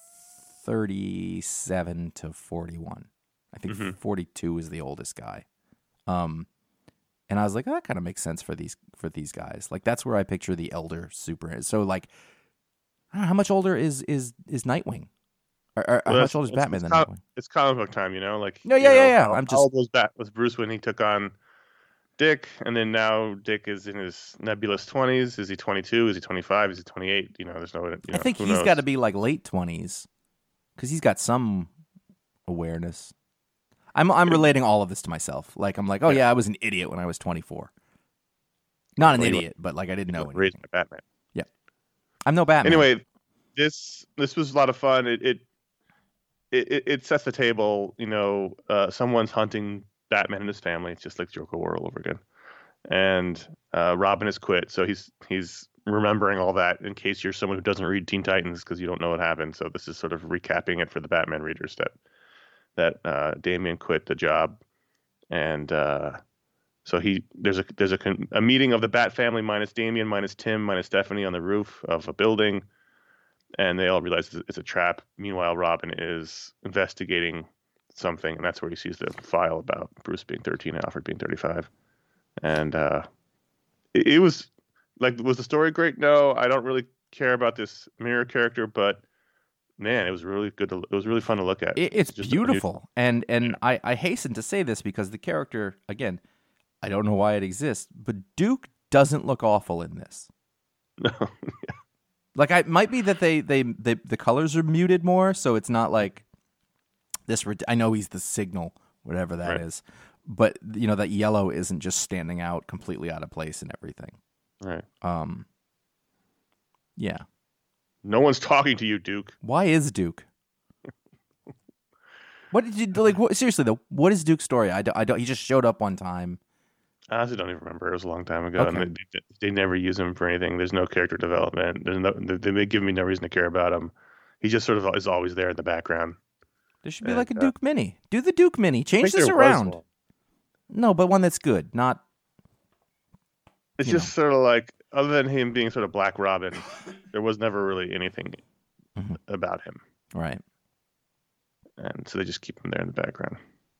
[SPEAKER 2] thirty-seven to forty-one. I think
[SPEAKER 3] Mhm.
[SPEAKER 2] forty-two is the oldest guy. Um, and I was like, oh, that kind of makes sense for these for these guys. Like that's where I picture the elder super. So like, I don't know, how much older is is is Nightwing? Or, or
[SPEAKER 3] Well,
[SPEAKER 2] how
[SPEAKER 3] that's-
[SPEAKER 2] much older is
[SPEAKER 3] it's-
[SPEAKER 2] Batman
[SPEAKER 3] it's
[SPEAKER 2] than
[SPEAKER 3] com-
[SPEAKER 2] Nightwing?
[SPEAKER 3] It's comic book time, you know. Like
[SPEAKER 2] No,
[SPEAKER 3] you
[SPEAKER 2] yeah, yeah,
[SPEAKER 3] know,
[SPEAKER 2] yeah.
[SPEAKER 3] How,
[SPEAKER 2] I'm
[SPEAKER 3] how
[SPEAKER 2] just-
[SPEAKER 3] old was Bat was Bruce when he took on Dick, and then now Dick is in his nebulous twenties. Is he twenty-two? Is he twenty-five? Is he twenty-eight? You know, there's no. You know,
[SPEAKER 2] I think
[SPEAKER 3] who
[SPEAKER 2] he's
[SPEAKER 3] knows?
[SPEAKER 2] got to be like late twenties because he's got some awareness. I'm I'm relating all of this to myself. Like I'm like, oh yeah, I was an idiot when I was twenty-four. Not an
[SPEAKER 3] Well, you
[SPEAKER 2] idiot, but like I didn't know
[SPEAKER 3] raised
[SPEAKER 2] anything.
[SPEAKER 3] by Batman.
[SPEAKER 2] I'm no Batman.
[SPEAKER 3] Anyway, this this was a lot of fun. It it it, it sets the table. You know, uh, someone's hunting Batman and his family. It's just like Joker War all over again. And uh, Robin has quit, so he's he's remembering all that in case you're someone who doesn't read Teen Titans because you don't know what happened. So this is sort of recapping it for the Batman readers that that uh, Damian quit the job, and uh, so he there's a there's a con- a meeting of the Bat family minus Damian, minus Tim, minus Stephanie on the roof of a building, and they all realize it's- it's a trap. Meanwhile, Robin is investigating something, and that's where he sees the file about Bruce being thirteen and Alfred being thirty-five. And uh, it, it was like, was the story great? No, I don't really care about this mirror character, but man, it was really good. To, it was really fun to look at.
[SPEAKER 2] It, it's
[SPEAKER 3] just a new-
[SPEAKER 2] beautiful, and and I I hasten to say this because the character again, I don't know why it exists, but Duke doesn't look awful in this.
[SPEAKER 3] No.
[SPEAKER 2] Like I it might be that they, they they the colors are muted more, so it's not like this. rid- I know he's the Signal, whatever that is,
[SPEAKER 3] Right.
[SPEAKER 2] but you know that yellow isn't just standing out completely out of place and everything.
[SPEAKER 3] Right.
[SPEAKER 2] Um, yeah.
[SPEAKER 3] No one's talking to you, Duke.
[SPEAKER 2] Why is Duke? What did you like? What, seriously though, what is Duke's story? I don't, I don't. He just showed up one time.
[SPEAKER 3] I honestly don't even remember. It was a long time ago,
[SPEAKER 2] Okay.
[SPEAKER 3] and they, they, they never use him for anything. There's no character development. There's no. They, they give me no reason to care about him. He just sort of is always there in the background.
[SPEAKER 2] There should be
[SPEAKER 3] And,
[SPEAKER 2] like a
[SPEAKER 3] uh,
[SPEAKER 2] Duke Mini. Do the Duke Mini.
[SPEAKER 3] I
[SPEAKER 2] Change
[SPEAKER 3] think
[SPEAKER 2] this
[SPEAKER 3] there was
[SPEAKER 2] around.
[SPEAKER 3] one.
[SPEAKER 2] No, but one that's good. Not
[SPEAKER 3] It's
[SPEAKER 2] you
[SPEAKER 3] just sort of like, other than him being sort of Black Robin, there was never really anything
[SPEAKER 2] Mhm.
[SPEAKER 3] about him,
[SPEAKER 2] right.
[SPEAKER 3] and so they just keep him there in the background.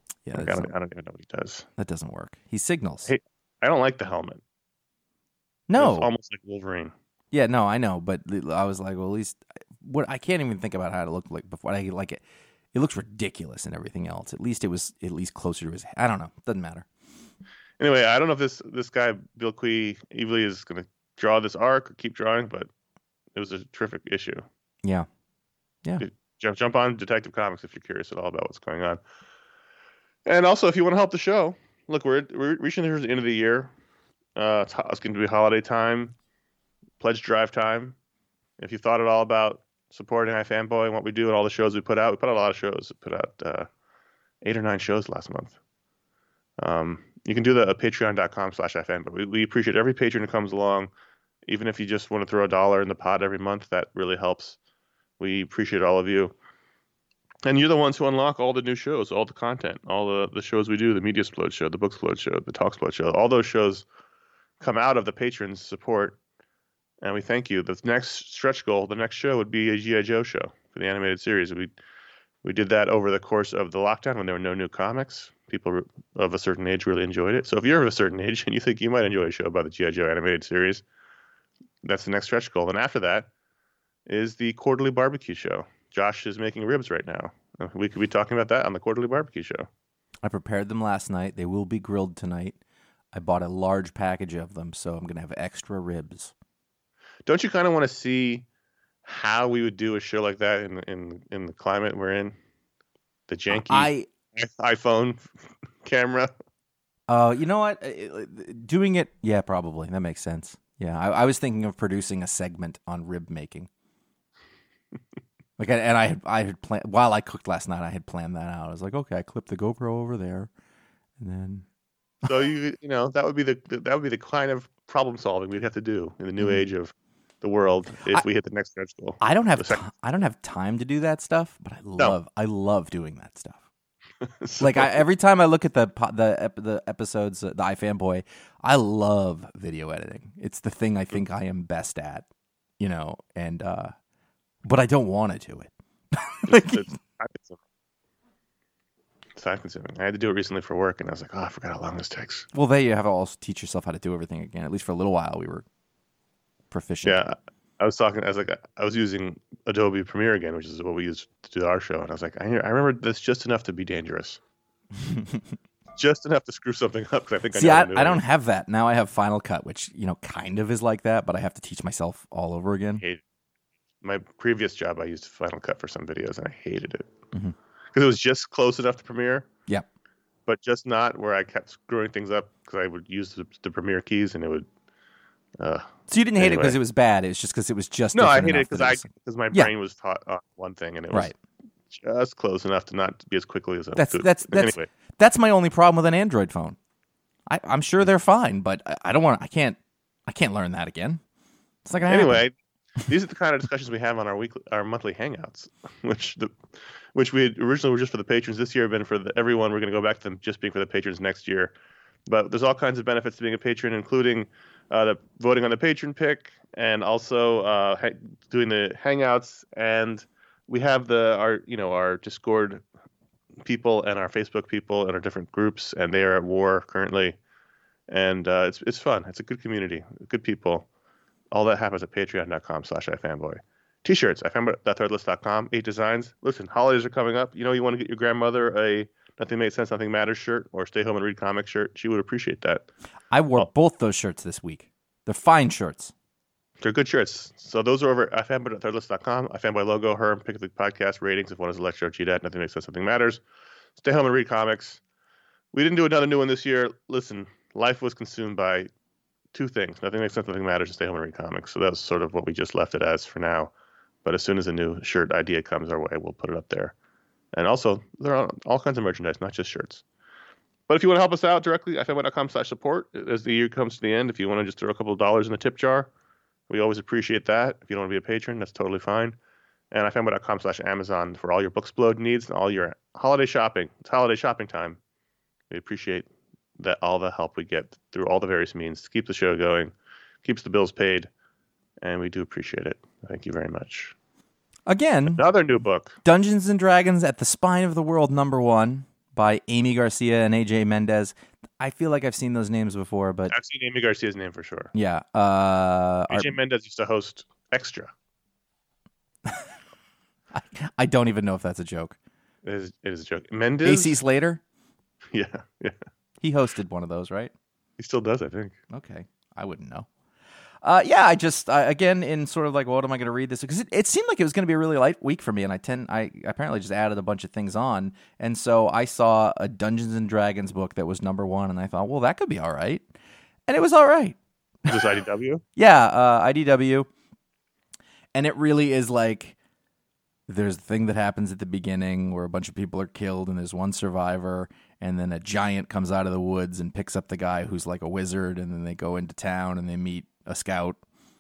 [SPEAKER 2] Yeah,
[SPEAKER 3] I
[SPEAKER 2] that
[SPEAKER 3] don't,
[SPEAKER 2] doesn't,
[SPEAKER 3] I don't even know what he does.
[SPEAKER 2] that doesn't work. He signals.
[SPEAKER 3] Hey, I don't like the helmet.
[SPEAKER 2] No.
[SPEAKER 3] It's almost like Wolverine.
[SPEAKER 2] Yeah, no, I know, but I was like, well, at least what I can't even think about how it looked like before. I like it. It looks ridiculous and everything else. At least it was at least closer to his. I don't know. Doesn't matter.
[SPEAKER 3] Anyway, I don't know if this this guy Bill Quee Evely is going to draw this arc or keep drawing, but it was a terrific issue.
[SPEAKER 2] Yeah, yeah.
[SPEAKER 3] Jump jump on Detective Comics if you're curious at all about what's going on. And also, if you want to help the show, look, we're we're reaching the end of the year. Uh, it's, it's going to be holiday time, pledge drive time. If you thought at all about supporting iFanboy and what we do and all the shows we put out, we put out a lot of shows. We put out uh, eight or nine shows last month. Um, you can do that at patreon.com slash iFanboy. We, we appreciate every patron who comes along. Even if you just want to throw a dollar in the pot every month, that really helps. We appreciate all of you. And you're the ones who unlock all the new shows, all the content, all the, the shows we do, the Media Explode show, the Books Explode show, the Talk Explode show. All those shows come out of the patrons' support. And we thank you. The next stretch goal, the next show would be a G I. Joe show for the animated series. We we did that over the course of the lockdown when there were no new comics. People of a certain age really enjoyed it. So if you're of a certain age and you think you might enjoy a show about the G I. Joe animated series, that's the next stretch goal. And after that is the quarterly barbecue show. Josh is making ribs right now. We could be talking about that on the quarterly barbecue show.
[SPEAKER 2] I prepared them last night. They will be grilled tonight. I bought a large package of them, so I'm going to have extra ribs.
[SPEAKER 3] Don't you kind of want to see how we would do a show like that in in in the climate we're in? The janky
[SPEAKER 2] I,
[SPEAKER 3] iPhone camera.
[SPEAKER 2] Uh, you know what? Doing it, yeah, probably. That makes sense. Yeah, I, I was thinking of producing a segment on rib making. Like, and I had I had planned while I cooked last night. I had planned that out. I was like, okay, I clipped the GoPro over there, and then.
[SPEAKER 3] So you you know that would be the that would be the kind of problem solving we'd have to do in the new mm-hmm. age of the world if I, we hit the next stretch goal.
[SPEAKER 2] I don't have t- I don't have time to do that stuff, but I love no. I love doing that stuff. so, like I, every time I look at the the the episodes, the iFanboy, I love video editing. It's the thing I think I am best at, you know, and uh, but I don't want to do it. like,
[SPEAKER 3] it's, it's, it's time consuming. I had to do it recently for work, and I was like, oh, I forgot how long this takes.
[SPEAKER 2] Well, there you have to also teach yourself how to do everything again. At least for a little while, we were proficient.
[SPEAKER 3] Yeah, I was talking. I was like, I was using Adobe Premiere again, which is what we use to do our show, and I was like, I, I remember this just enough to be dangerous, just enough to screw something up. Because I think
[SPEAKER 2] see,
[SPEAKER 3] I,
[SPEAKER 2] know I, I don't have that now. I have Final Cut, which you know kind of is like that, but I have to teach myself all over again.
[SPEAKER 3] I My previous job, I used Final Cut for some videos, and I hated it because
[SPEAKER 2] mm-hmm.
[SPEAKER 3] it was just close enough to Premiere.
[SPEAKER 2] Yeah,
[SPEAKER 3] but just not where I kept screwing things up because I would use the, the Premiere keys, and it would. Uh,
[SPEAKER 2] so you didn't hate
[SPEAKER 3] anyway.
[SPEAKER 2] it because it was bad. It was just because it was just
[SPEAKER 3] no. I hated
[SPEAKER 2] it
[SPEAKER 3] because I because my
[SPEAKER 2] yeah.
[SPEAKER 3] brain was taught on one thing, and it was
[SPEAKER 2] right.
[SPEAKER 3] just close enough to not be as quickly as I
[SPEAKER 2] that's
[SPEAKER 3] could.
[SPEAKER 2] that's that's
[SPEAKER 3] anyway.
[SPEAKER 2] That's my only problem with an Android phone. I, I'm sure they're fine, but I, I don't want. I can't. I can't learn that again. It's like
[SPEAKER 3] anyway. These are the kind of discussions we have on our weekly, our monthly hangouts, which the, which we originally were just for the patrons. This year have been for the, everyone. We're going to go back to them just being for the patrons next year. But there's all kinds of benefits to being a patron, including uh, the voting on the patron pick, and also uh, ha- doing the hangouts. And we have the our you know our Discord people and our Facebook people and our different groups, and they are at war currently. And uh, it's it's fun. It's a good community, good people. All that happens at patreon.com slash iFanboy. T-shirts, iFanboy dot threadless dot com, eight designs. Listen, holidays are coming up. You know, you want to get your grandmother a Nothing Makes Sense, Nothing Matters shirt or Stay Home and Read Comics shirt. She would appreciate that.
[SPEAKER 2] I wore
[SPEAKER 3] oh.
[SPEAKER 2] both those shirts this week. They're fine shirts.
[SPEAKER 3] They're good shirts. So those are over at iFanboy dot threadless dot com. iFanboy logo, Herm, Pick the Podcast, ratings if one is Electro, G D A T, Nothing Makes Sense, Nothing Matters. Stay Home and Read Comics. We didn't do another new one this year. Listen, life was consumed by two things. Nothing Makes Sense, Nothing Matters, and Stay Home and Read Comics. So that's sort of what we just left it as for now. But as soon as a new shirt idea comes our way, we'll put it up there. And also, there are all kinds of merchandise, not just shirts. But if you want to help us out directly, iFanboy dot com slash support. As the year comes to the end, if you want to just throw a couple of dollars in the tip jar, we always appreciate that. If you don't want to be a patron, that's totally fine. And iFanboy dot com slash Amazon for all your Booksplode needs and all your holiday shopping. It's holiday shopping time. We appreciate that all the help we get through all the various means to keep the show going, keeps the bills paid, and we do appreciate it. Thank you very much.
[SPEAKER 2] Again,
[SPEAKER 3] another new book,
[SPEAKER 2] Dungeons and Dragons at the Spine of the World, number one, by Amy Garcia and A J Mendez. I feel like I've seen those names before, but
[SPEAKER 3] I've seen Amy Garcia's name for sure.
[SPEAKER 2] yeah. Uh,
[SPEAKER 3] A J Mendez used to host Extra.
[SPEAKER 2] I, I don't even know if that's a joke.
[SPEAKER 3] It is, it is a joke. Mendez?
[SPEAKER 2] A C Slater?
[SPEAKER 3] Yeah, yeah.
[SPEAKER 2] He hosted one of those, right?
[SPEAKER 3] He still does, I think.
[SPEAKER 2] Okay. I wouldn't know. Uh, yeah, I just, I, again, in sort of like, what am I going to read this? Because it, it seemed like it was going to be a really light week for me, and I tend, I apparently just added a bunch of things on. And so I saw a Dungeons and Dragons book that was number one, and I thought, well, that could be all right. And it was all right.
[SPEAKER 3] Is this I D W?
[SPEAKER 2] Yeah, uh, I D W. And it really is like, there's the thing that happens at the beginning where a bunch of people are killed and there's one survivor, and then a giant comes out of the woods and picks up the guy who's like a wizard, and then they go into town and they meet a scout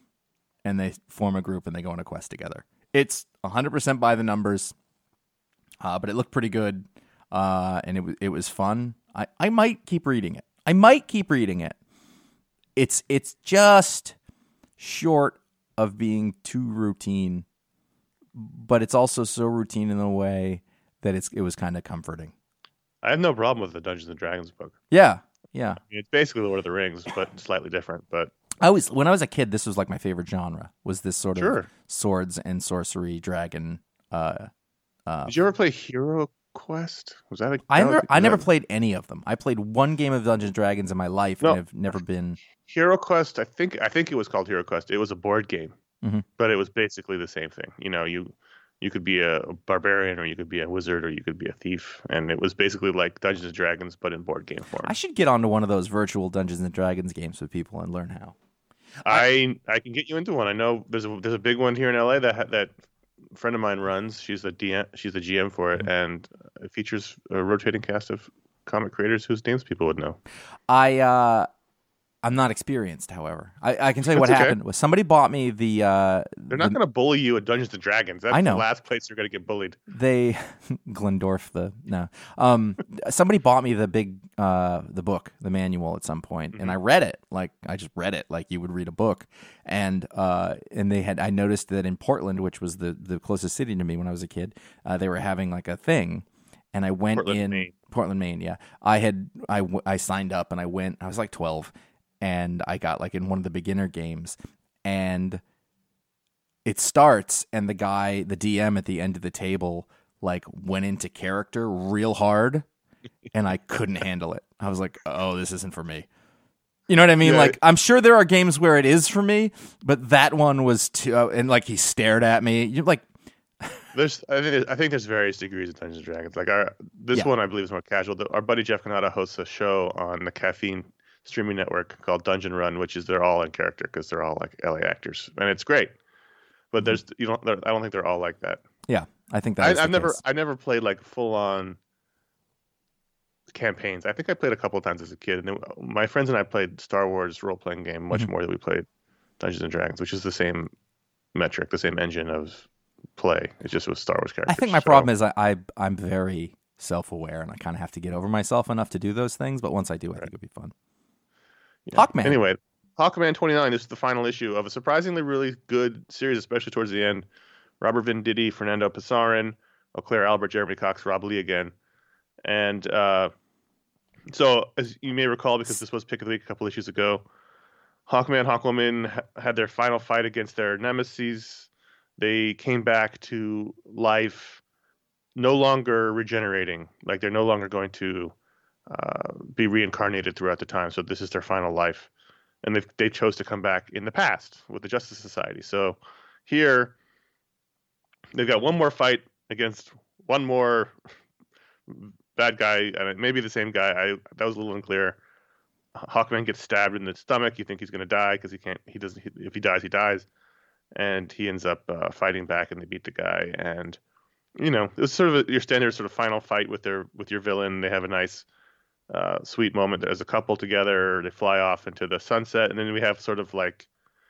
[SPEAKER 2] and they form a group and they go on a quest together. It's one hundred percent by the numbers, uh, but it looked pretty good, uh, and it, w- it was fun. I, I might keep reading it. I might keep reading it. It's It's just short of being too routine, but it's also so routine in a way that it's it was kind of comforting.
[SPEAKER 3] I have no problem with the Dungeons and Dragons book.
[SPEAKER 2] Yeah, yeah.
[SPEAKER 3] I mean, it's basically Lord of the Rings, but slightly different. But
[SPEAKER 2] I was when I was a kid, this was like my favorite genre. Was this sort
[SPEAKER 3] Sure.
[SPEAKER 2] of swords and sorcery, dragon? Uh, uh,
[SPEAKER 3] did you ever play Hero Quest? Was that a?
[SPEAKER 2] I
[SPEAKER 3] that
[SPEAKER 2] never,
[SPEAKER 3] was-
[SPEAKER 2] I
[SPEAKER 3] was
[SPEAKER 2] never
[SPEAKER 3] that-
[SPEAKER 2] played any of them. I played one game of Dungeons and Dragons in my life,
[SPEAKER 3] No.
[SPEAKER 2] and I've never been.
[SPEAKER 3] Hero Quest. I think I think it was called Hero Quest. It was a board game,
[SPEAKER 2] Mhm.
[SPEAKER 3] but it was basically the same thing. You know, you you could be a barbarian, or you could be a wizard, or you could be a thief, and it was basically like Dungeons and Dragons, but in board game form.
[SPEAKER 2] I should get onto one of those virtual Dungeons and Dragons games with people and learn how.
[SPEAKER 3] I I can get you into one. I know there's a there's a big one here in L A that ha- that a friend of mine runs. She's the D M, she's the G M for it, and it features a rotating cast of comic creators whose names people would know.
[SPEAKER 2] I uh, I'm not experienced, however. I, I can tell you what
[SPEAKER 3] That's okay.
[SPEAKER 2] happened was somebody bought me the. Uh,
[SPEAKER 3] They're not
[SPEAKER 2] the-
[SPEAKER 3] going to bully you at Dungeons and Dragons. That's
[SPEAKER 2] I know.
[SPEAKER 3] the last place you're going to get bullied.
[SPEAKER 2] They Glendorf the no um somebody bought me the big uh the book the manual at some point, and I read it like I just read it like you would read a book, and uh and they had I noticed that in Portland, which was the the closest city to me when I was a kid, uh, they were having like a thing, and I went
[SPEAKER 3] Portland,
[SPEAKER 2] in
[SPEAKER 3] Maine.
[SPEAKER 2] Portland, Maine. Yeah, I had I w- I signed up and I went. I was like twelve, and I got like in one of the beginner games, and it starts, and the guy, the D M at the end of the table, like went into character real hard, and I couldn't handle it. I was like, "Oh, this isn't for me." You know what I mean?
[SPEAKER 3] Yeah.
[SPEAKER 2] Like, I'm sure there are games where it is for me, but that one was too. Uh, and like, he stared at me. You're like,
[SPEAKER 3] There's, I think, there's, I think there's various degrees of Dungeons and Dragons. Like our, this
[SPEAKER 2] Yeah.
[SPEAKER 3] one, I believe, is more casual. The, our buddy Jeff Canada hosts a show on the Caffeine streaming network called Dungeon Run, which is they're all in character because they're all like L A actors, and it's great. But there's, you don't, there- I don't think they're all like that.
[SPEAKER 2] yeah, I think that.
[SPEAKER 3] I,
[SPEAKER 2] is the
[SPEAKER 3] I've never,
[SPEAKER 2] case.
[SPEAKER 3] I never played like full on campaigns. I think I played a couple of times as a kid, and it, my friends and I played Star Wars role playing game much
[SPEAKER 2] Mhm.
[SPEAKER 3] more than we played Dungeons and Dragons, which is the same metric, the same engine of play. It's just with Star Wars characters.
[SPEAKER 2] I think my
[SPEAKER 3] So,
[SPEAKER 2] problem is I, I I'm very self aware, and I kind of have to get over myself enough to do those things. But once I do, I think it'll be fun.
[SPEAKER 3] yeah.
[SPEAKER 2] Hawkman.
[SPEAKER 3] Anyway, Hawkman twenty-nine is the final issue of a surprisingly really good series, especially towards the end. Robert Venditti, Fernando Passarin, Claire Albert, Jeremy Cox, Rob Lee again. And uh, so, as you may recall, because this was Pick of the Week a couple issues ago, Hawkman, Hawkwoman ha- had their final fight against their nemesis. They came back to life, no longer regenerating. Like they're no longer going to uh, be reincarnated throughout the time. So this is their final life, and they they chose to come back in the past with the Justice Society. So here they've got one more fight against one more bad guy, and it may be the same guy. I that was a little unclear. Hawkman gets stabbed in the stomach. You think he's going to die because he can't. He doesn't. He, if he dies, he dies, and he ends up uh, fighting back, and they beat the guy. And you know, it was sort of a, your standard sort of final fight with their with your villain. They have a nice, uh, sweet moment as a couple together. They fly off into the sunset, and then we have sort of like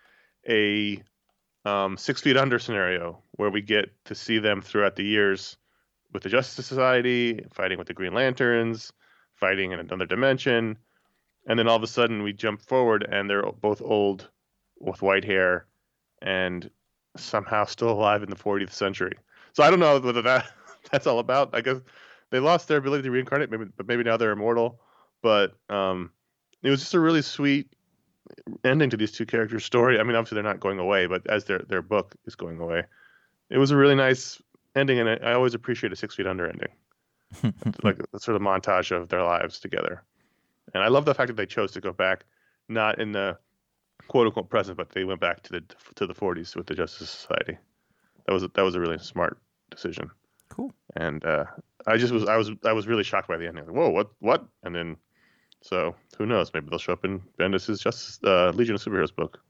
[SPEAKER 3] a um, Six Feet Under scenario where we get to see them throughout the years with the Justice Society, fighting with the Green Lanterns, fighting in another dimension. And then all of a sudden we jump forward and they're both old with white hair and somehow still alive in the fortieth century. So I don't know whether that that's all about. I guess they lost their ability to reincarnate, maybe, but maybe now they're immortal. But um, it was just a really sweet ending to these two characters' story. I mean, obviously they're not going away, but as their their book is going away, it was a really nice ending, and I, I always appreciate a Six Feet Under ending, like a sort of montage of their lives together. And I love the fact that they chose to go back, not in the quote unquote present, but they went back to the to the forties with the Justice Society. That was that was a really smart decision.
[SPEAKER 2] Cool.
[SPEAKER 3] And uh, I just was I was I was really shocked by the ending. Like, whoa, what what? And then, so who knows? Maybe they'll show up in Bendis's Justice uh, Legion of Superheroes book.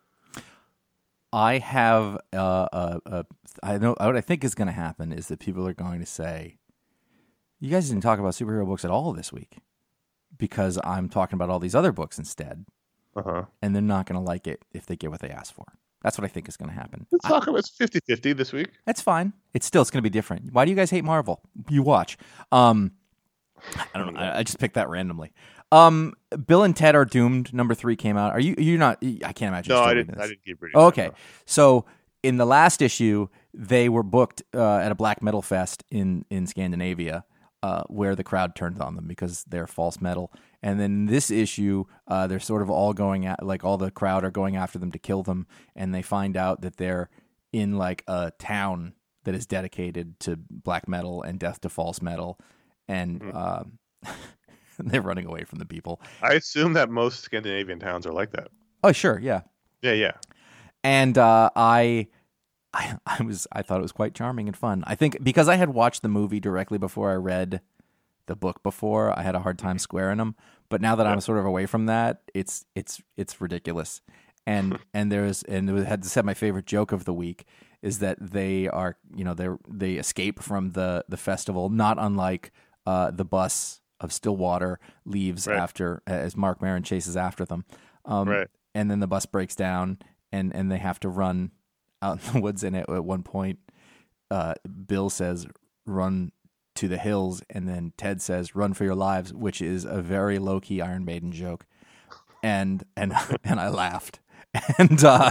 [SPEAKER 2] I have uh, uh, uh, I know what I think is going to happen is that people are going to say, "You guys didn't talk about superhero books at all this week," because I'm talking about all these other books instead,
[SPEAKER 3] uh-huh.
[SPEAKER 2] and they're not going to like it if they get what they asked for. That's what I think is going to happen.
[SPEAKER 3] Let's talk about it's fifty-fifty this week.
[SPEAKER 2] That's fine. It's still it's going to be different. Why do you guys hate Marvel? You watch. Um, I don't know. I, I just picked that randomly. Um, Bill and Ted Are Doomed. Number three came out. Are you? You're not. I can't imagine.
[SPEAKER 3] No,
[SPEAKER 2] you're
[SPEAKER 3] I
[SPEAKER 2] still
[SPEAKER 3] didn't.
[SPEAKER 2] reading
[SPEAKER 3] I
[SPEAKER 2] this.
[SPEAKER 3] didn't keep reading.
[SPEAKER 2] Oh,
[SPEAKER 3] that,
[SPEAKER 2] okay.
[SPEAKER 3] no.
[SPEAKER 2] So in the last issue, they were booked uh, at a black metal fest in in Scandinavia, uh, where the crowd turned on them because they're false metal. And then this issue, uh, they're sort of all going at like all the crowd are going after them to kill them, and they find out that they're in like a town that is dedicated to black metal and death to false metal, and
[SPEAKER 3] Mm-hmm.
[SPEAKER 2] um, they're running away from the people.
[SPEAKER 3] I assume that most Scandinavian towns are like that.
[SPEAKER 2] Oh, sure, yeah.
[SPEAKER 3] Yeah, yeah.
[SPEAKER 2] And uh, I, I, I was, I thought it was quite charming and fun. I think because I had watched the movie directly before I read the book before, I had a hard time squaring them. But now that
[SPEAKER 3] Yeah.
[SPEAKER 2] I'm sort of away from that, it's, it's, it's ridiculous. And and there's and it had to say my favorite joke of the week is that they are, you know, they they escape from the the festival, not unlike uh, the bus of Stillwater leaves
[SPEAKER 3] Right.
[SPEAKER 2] after as Mark Maron chases after them. Um,
[SPEAKER 3] Right.
[SPEAKER 2] And then the bus breaks down, and, and they have to run out in the woods. And at, at one point, uh, Bill says, "Run to the hills," and then Ted says, "Run for your lives," which is a very low key Iron Maiden joke. And and and I laughed, and uh,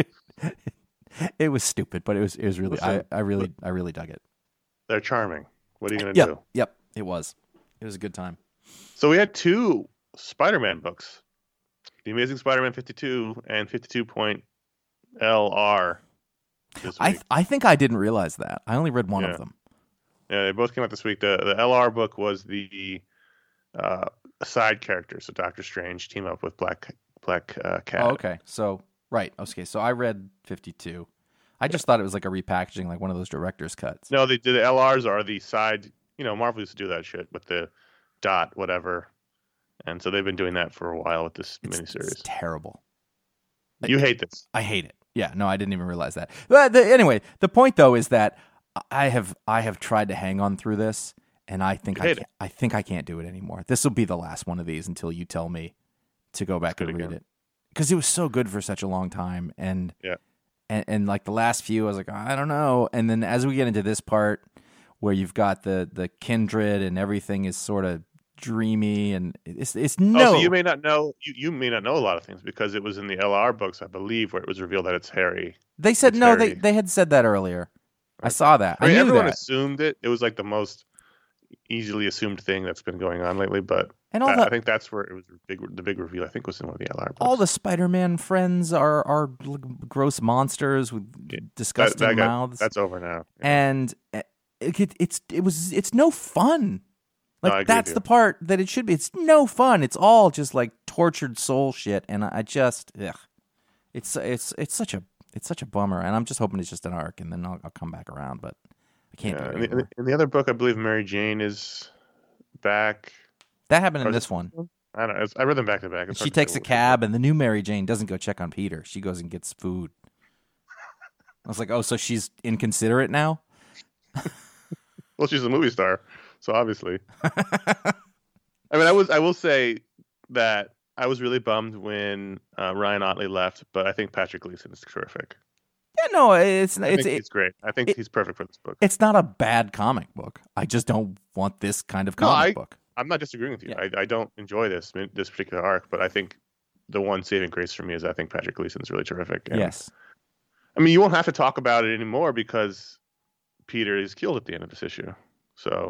[SPEAKER 2] it was stupid, but it was it was really I, I really I really dug it.
[SPEAKER 3] They're charming. What are you going to
[SPEAKER 2] Yep,
[SPEAKER 3] do?
[SPEAKER 2] yep, it was it was a good time.
[SPEAKER 3] So we had two Spider-Man books, The Amazing Spider-Man fifty-two and fifty-two point L R. This
[SPEAKER 2] I
[SPEAKER 3] week.
[SPEAKER 2] I think I didn't realize that. I only read one
[SPEAKER 3] Yeah.
[SPEAKER 2] of them.
[SPEAKER 3] Yeah, they both came out this week. The the L R book was the uh, side characters. So Doctor Strange team up with Black Black uh, Cat.
[SPEAKER 2] Oh, okay. So right, okay. So I read fifty-two. I just thought it was like a repackaging, like one of those director's cuts.
[SPEAKER 3] No, the the L Rs are the side. You know, Marvel used to do that shit with the dot whatever, and so they've been doing that for a while with this
[SPEAKER 2] It's,
[SPEAKER 3] miniseries.
[SPEAKER 2] it's terrible.
[SPEAKER 3] You hate this.
[SPEAKER 2] I hate it. Yeah, no, I didn't even realize that. But the, anyway, the point though is that I have I have tried to hang on through this, and I think
[SPEAKER 3] You
[SPEAKER 2] I
[SPEAKER 3] hate
[SPEAKER 2] can't, I think I can't do it anymore. This will be the last one of these until you tell me to go back
[SPEAKER 3] Let's
[SPEAKER 2] and
[SPEAKER 3] do it
[SPEAKER 2] read
[SPEAKER 3] again.
[SPEAKER 2] it because it was so good for such a long time, and
[SPEAKER 3] Yeah.
[SPEAKER 2] and, and like the last few, I was like, I don't know. And then as we get into this part where you've got the the kindred and everything is sort of dreamy, and it's it's no.
[SPEAKER 3] Oh, so you may not know. You, you may not know a lot of things because it was in the L R books, I believe, where it was revealed that it's Harry.
[SPEAKER 2] They said
[SPEAKER 3] it's
[SPEAKER 2] no. They
[SPEAKER 3] very-
[SPEAKER 2] they had said that earlier. I saw that. I,
[SPEAKER 3] I mean,
[SPEAKER 2] knew
[SPEAKER 3] everyone
[SPEAKER 2] that.
[SPEAKER 3] assumed it. It was like the most easily assumed thing that's been going on lately. But
[SPEAKER 2] And all
[SPEAKER 3] that-
[SPEAKER 2] the
[SPEAKER 3] I think that's where it was big. The big reveal, I think, was in one of the L R books.
[SPEAKER 2] all the Spider-Man friends are are l- gross monsters with
[SPEAKER 3] Yeah,
[SPEAKER 2] disgusting
[SPEAKER 3] that, that got-
[SPEAKER 2] mouths,
[SPEAKER 3] that's over now.
[SPEAKER 2] and it, it, it's it was it's no fun.
[SPEAKER 3] No,
[SPEAKER 2] Like
[SPEAKER 3] I agree
[SPEAKER 2] that's
[SPEAKER 3] with
[SPEAKER 2] the
[SPEAKER 3] you.
[SPEAKER 2] part that it should be. It's no fun. It's all just like tortured soul shit, and I, I just ugh. It's it's it's such a it's such a bummer, and I'm just hoping it's just an arc, and then I'll, I'll come back around. But I can't
[SPEAKER 3] Yeah,
[SPEAKER 2] do it
[SPEAKER 3] in, the,
[SPEAKER 2] anymore.
[SPEAKER 3] in the other book, I believe Mary Jane is back.
[SPEAKER 2] That happened
[SPEAKER 3] Or
[SPEAKER 2] in
[SPEAKER 3] is
[SPEAKER 2] this
[SPEAKER 3] it-
[SPEAKER 2] one.
[SPEAKER 3] I don't know. It's- I read them back to back. It's
[SPEAKER 2] She
[SPEAKER 3] hard to
[SPEAKER 2] takes
[SPEAKER 3] say
[SPEAKER 2] a
[SPEAKER 3] what-
[SPEAKER 2] cab, and the new Mary Jane doesn't go check on Peter. She goes and gets food. I was like, oh, so she's inconsiderate now?
[SPEAKER 3] Well, she's a movie star, so obviously. I mean, I was. I will say that I was really bummed when uh, Ryan Otley left, but I think Patrick Gleason is terrific.
[SPEAKER 2] Yeah, no, it's
[SPEAKER 3] I
[SPEAKER 2] it's
[SPEAKER 3] think
[SPEAKER 2] it,
[SPEAKER 3] he's great. I think
[SPEAKER 2] it-
[SPEAKER 3] he's perfect for this book.
[SPEAKER 2] it's not a bad comic book. I just don't want this kind of
[SPEAKER 3] No,
[SPEAKER 2] comic
[SPEAKER 3] I-
[SPEAKER 2] book.
[SPEAKER 3] I'm not disagreeing with you.
[SPEAKER 2] Yeah.
[SPEAKER 3] I, I don't enjoy this this particular arc, but I think the one saving grace for me is I think Patrick Gleason is really terrific. And,
[SPEAKER 2] Yes.
[SPEAKER 3] I mean, you won't have to talk about it anymore because Peter is killed at the end of this issue. So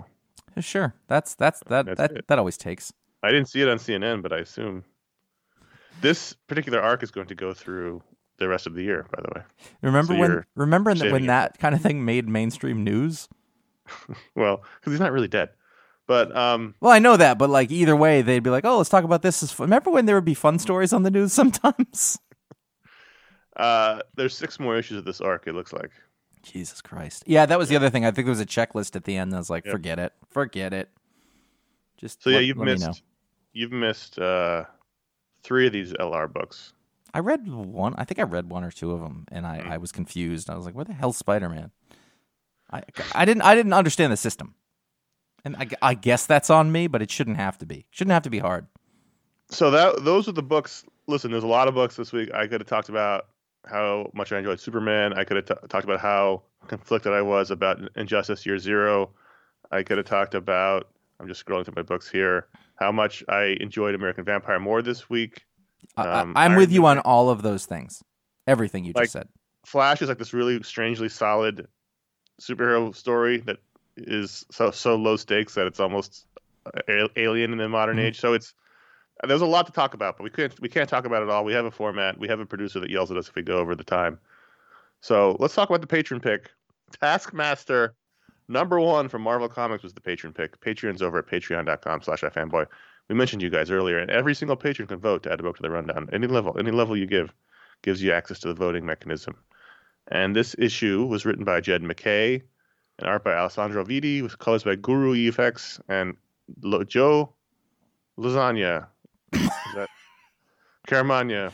[SPEAKER 2] Sure, that's that's that
[SPEAKER 3] That's
[SPEAKER 2] that
[SPEAKER 3] it.
[SPEAKER 2] that always takes.
[SPEAKER 3] I didn't see it on C N N, but I assume this particular arc is going to go through the rest of the year. By the way,
[SPEAKER 2] Remember
[SPEAKER 3] So
[SPEAKER 2] when
[SPEAKER 3] you're
[SPEAKER 2] remember
[SPEAKER 3] saving
[SPEAKER 2] when
[SPEAKER 3] yourself.
[SPEAKER 2] that kind of thing made mainstream news?
[SPEAKER 3] well, because he's not really dead, but um,
[SPEAKER 2] Well, I know that, but like either way, they'd be like, "Oh, let's talk about this." As fun. Remember when there would be fun stories on the news sometimes?
[SPEAKER 3] uh, there's six more issues of this arc. It looks like.
[SPEAKER 2] Jesus Christ! Yeah, that was the other thing. I think there was a checklist at the end. I was like,
[SPEAKER 3] Yep.
[SPEAKER 2] "Forget it, forget it." Just
[SPEAKER 3] So yeah,
[SPEAKER 2] let-
[SPEAKER 3] you've
[SPEAKER 2] let me
[SPEAKER 3] missed
[SPEAKER 2] know.
[SPEAKER 3] you've missed uh, three of these L R books.
[SPEAKER 2] I read one. I think I read one or two of them, and I,
[SPEAKER 3] Hmm.
[SPEAKER 2] I was confused. I was like, "Where the hell's Spider Man?" I, I didn't I didn't understand the system, and I, I guess that's on me, but it shouldn't have to be. Shouldn't have to be hard.
[SPEAKER 3] So that those are the books. Listen, there's a lot of books this week. I could have talked about how much I enjoyed Superman. I could have t- talked about how conflicted I was about Injustice Year Zero. I could have talked about. I'm just scrolling through my books here. How much I enjoyed American Vampire more this week.
[SPEAKER 2] I,
[SPEAKER 3] Um,
[SPEAKER 2] I, I'm
[SPEAKER 3] Iron
[SPEAKER 2] with you
[SPEAKER 3] Man-
[SPEAKER 2] on all of those things. Everything you
[SPEAKER 3] Like-
[SPEAKER 2] just said.
[SPEAKER 3] Flash is like this really strangely solid superhero story that is so so low stakes that it's almost a- alien in the modern
[SPEAKER 2] Mhm.
[SPEAKER 3] age. So it's there's a lot to talk about, but we can't we can't talk about it all. We have a format. We have a producer that yells at us if we go over the time. So let's talk about the patron pick. Taskmaster number one from Marvel Comics was the patron pick. Patreon's over at patreon.com slash ifanboy. We mentioned you guys earlier, and every single patron can vote to add a book to the rundown. Any level, any level you give gives you access to the voting mechanism. And this issue was written by Jed McKay and art by Alessandro Vitti, with colors by Guru E F X and Lo- Joe Lasagna. Is that Caramagna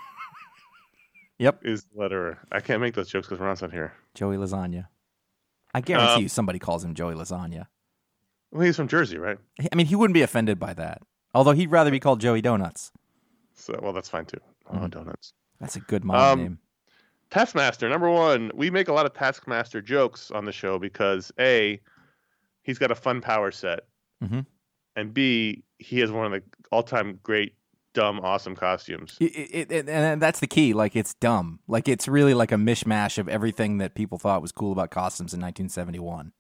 [SPEAKER 2] Yep,
[SPEAKER 3] is the letterer. I can't make those jokes because Ron's not here.
[SPEAKER 2] Joey Lasagna. I guarantee
[SPEAKER 3] Um,
[SPEAKER 2] you somebody calls him Joey Lasagna.
[SPEAKER 3] Well, he's from Jersey, right?
[SPEAKER 2] I mean, he wouldn't be offended by that. Although he'd rather be called Joey Donuts.
[SPEAKER 3] So, well, that's fine too. Oh,
[SPEAKER 2] Mhm.
[SPEAKER 3] donuts.
[SPEAKER 2] That's a good mom
[SPEAKER 3] Um,
[SPEAKER 2] name.
[SPEAKER 3] Taskmaster, number one. We make a lot of Taskmaster jokes on the show because A, he's got a fun power set.
[SPEAKER 2] Mhm.
[SPEAKER 3] And B, he has one of the all-time great, dumb, awesome costumes.
[SPEAKER 2] It, it, it, and that's the key. Like, it's dumb. Like, it's really like a mishmash of everything that people thought was cool about costumes in nineteen seventy-one.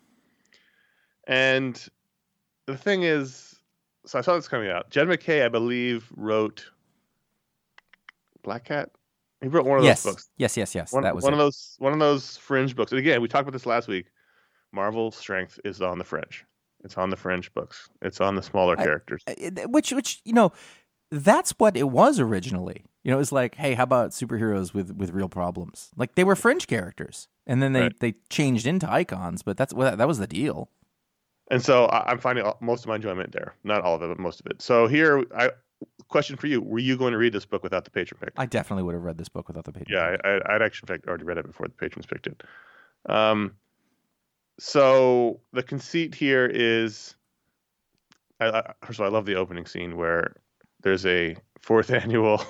[SPEAKER 3] And the thing is, so I saw this coming out. Jed McKay, I believe, wrote Black Cat. He wrote one of
[SPEAKER 2] Yes.
[SPEAKER 3] those books.
[SPEAKER 2] yes, yes, yes.
[SPEAKER 3] One,
[SPEAKER 2] That was
[SPEAKER 3] one
[SPEAKER 2] it.
[SPEAKER 3] of those one of those fringe books. And again, we talked about this last week. Marvel's strength is on the fringe. It's on the fringe books. It's on the smaller
[SPEAKER 2] I-
[SPEAKER 3] characters.
[SPEAKER 2] Uh, which which you know that's what it was originally. You know, it was like, hey, how about superheroes with with real problems? Like, they were fringe characters, and then they
[SPEAKER 3] Right.
[SPEAKER 2] they changed into icons, but that's what that was the deal.
[SPEAKER 3] And so I- I'm finding all- most of my enjoyment there. Not all of it, but most of it. So here, I question for you: were you going to read this book without the patron pick?
[SPEAKER 2] I definitely would have read this book without the patron.
[SPEAKER 3] Yeah, I, I, I'd actually in fact already read it before the patrons picked it. Um, so the conceit here is, I, I, first of all, I love the opening scene where there's a fourth annual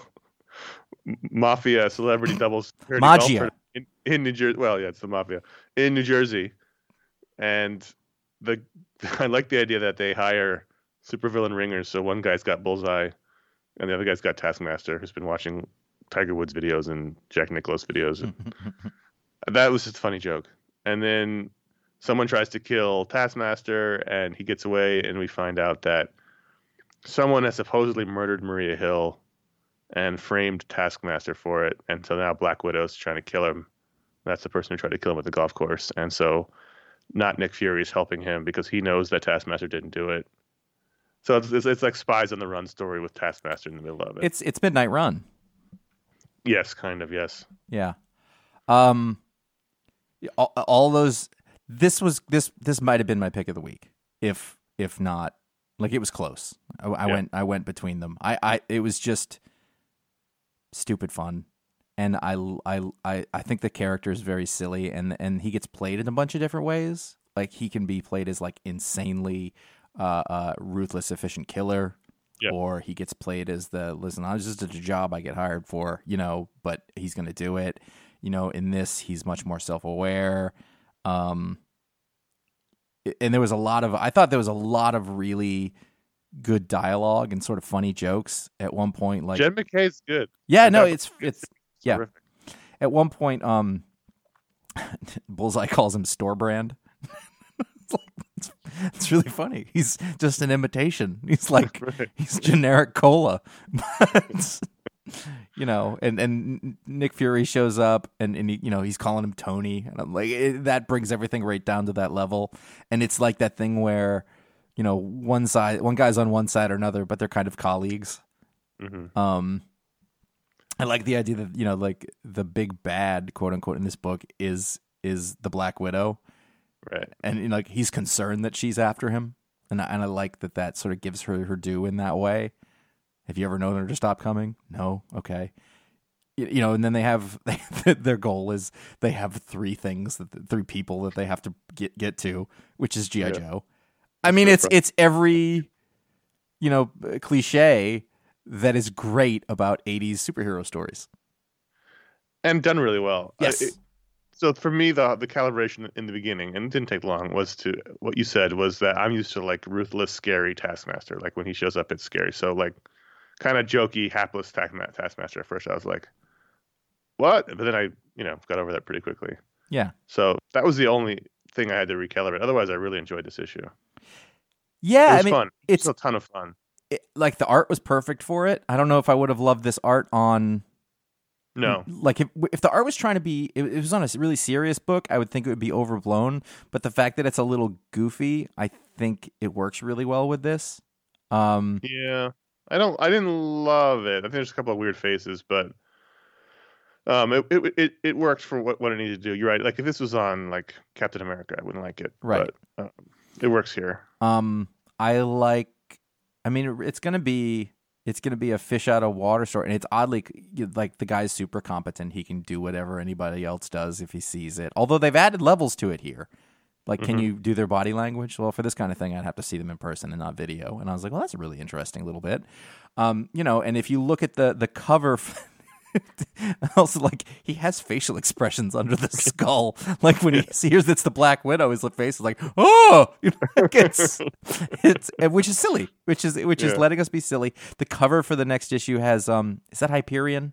[SPEAKER 3] mafia celebrity doubles charity golf
[SPEAKER 2] Magia.
[SPEAKER 3] tournament in, in New Jersey. Well, yeah, it's the mafia in New Jersey, and the I like the idea that they hire supervillain ringers. So one guy's got Bullseye, and the other guy's got Taskmaster, who's been watching Tiger Woods videos and Jack Nicklaus videos. That was just a funny joke. And then someone tries to kill Taskmaster, and he gets away, and we find out that someone has supposedly murdered Maria Hill and framed Taskmaster for it. And so now Black Widow's trying to kill him. That's the person who tried to kill him at the golf course. And so not Nick Fury is helping him because he knows that Taskmaster didn't do it. So it's, it's, it's like Spies on the Run story with Taskmaster in the middle of it.
[SPEAKER 2] It's it's Midnight Run.
[SPEAKER 3] Yes, kind of, yes.
[SPEAKER 2] Yeah. Um. All, all those. This was this this might have been my pick of the week, if if not, like, it was close. I, I
[SPEAKER 3] Yeah.
[SPEAKER 2] went I went between them. I, I it was just stupid fun, and I, I, I, I think the character is very silly, and and he gets played in a bunch of different ways. Like, he can be played as like insanely uh, uh, ruthless, efficient killer.
[SPEAKER 3] Yeah.
[SPEAKER 2] Or he gets played as the, listen, I was just a job I get hired for, you know, but he's going to do it. You know, in this, he's much more self-aware. Um, and there was a lot of, I thought there was a lot of really good dialogue and sort of funny jokes at one point. Like,
[SPEAKER 3] Jed McKay's good.
[SPEAKER 2] yeah, no,
[SPEAKER 3] That-
[SPEAKER 2] it's, it's, yeah.
[SPEAKER 3] terrific.
[SPEAKER 2] At one point, um, Bullseye calls him store brand. It's like, it's, It's really funny. He's just an imitation. He's like
[SPEAKER 3] Right.
[SPEAKER 2] he's generic cola. But, you know, and, and Nick Fury shows up and, and he, you know, he's calling him Tony. And I'm like, it, that brings everything right down to that level. And it's like that thing where, you know, one side, one guy's on one side or another, but they're kind of colleagues.
[SPEAKER 3] Mm-hmm.
[SPEAKER 2] Um, I like the idea that, you know, like the big bad, quote unquote, in this book is is the Black Widow.
[SPEAKER 3] Right.
[SPEAKER 2] And, you know, like he's concerned that she's after him. And I, and I like that that sort of gives her her due in that way. Have you ever known her to stop coming? No? Okay. You, you know, and then they have, they, their goal is they have three things, that three people that they have to get, get to, which is G I.
[SPEAKER 3] Yeah.
[SPEAKER 2] Joe. I mean, it's it's every, you know, cliche that is great about eighties superhero stories.
[SPEAKER 3] And done really well.
[SPEAKER 2] Yes.
[SPEAKER 3] Uh, it, so for me, the the calibration in the beginning, and it didn't take long, was to what you said was that I'm used to like ruthless, scary Taskmaster. Like when he shows up, it's scary. So like kind of jokey, hapless Taskmaster. At first, I was like, "What?" But then I, you know, got over that pretty quickly.
[SPEAKER 2] Yeah.
[SPEAKER 3] So that was the only thing I had to recalibrate. Otherwise, I really enjoyed this issue.
[SPEAKER 2] Yeah,
[SPEAKER 3] It was
[SPEAKER 2] I mean,
[SPEAKER 3] fun.
[SPEAKER 2] it's
[SPEAKER 3] It's a ton of fun.
[SPEAKER 2] it, like the art was perfect for it. I don't know if I would have loved this art on.
[SPEAKER 3] No.
[SPEAKER 2] Like if if the art was trying to be, it, it was on a really serious book, I would think it would be overblown. But the fact that it's a little goofy, I think it works really well with this. Um,
[SPEAKER 3] Yeah, I don't. I didn't love it. I think there's a couple of weird faces, but um, it it it, it worked for what, what it needed to do. You're right. Like if this was on like Captain America, I wouldn't like it.
[SPEAKER 2] Right.
[SPEAKER 3] But um, it works here.
[SPEAKER 2] um, I like. I mean, it's gonna be it's gonna be a fish out of water story, and it's oddly like the guy's super competent. He can do whatever anybody else does if he sees it. Although they've added levels to it here. Like, can
[SPEAKER 3] Mhm.
[SPEAKER 2] you do their body language? Well, for this kind of thing, I'd have to see them in person and not video. And I was like, well, that's a really interesting little bit. Um, you know, and if you look at the the cover, f- also like he has facial expressions under the skull. Like when he hears it's the Black Widow, his face is like, oh, you know, like it's it's which is silly, which is which is
[SPEAKER 3] Yeah.
[SPEAKER 2] letting us be silly. The cover for the next issue has um, is that Hyperion?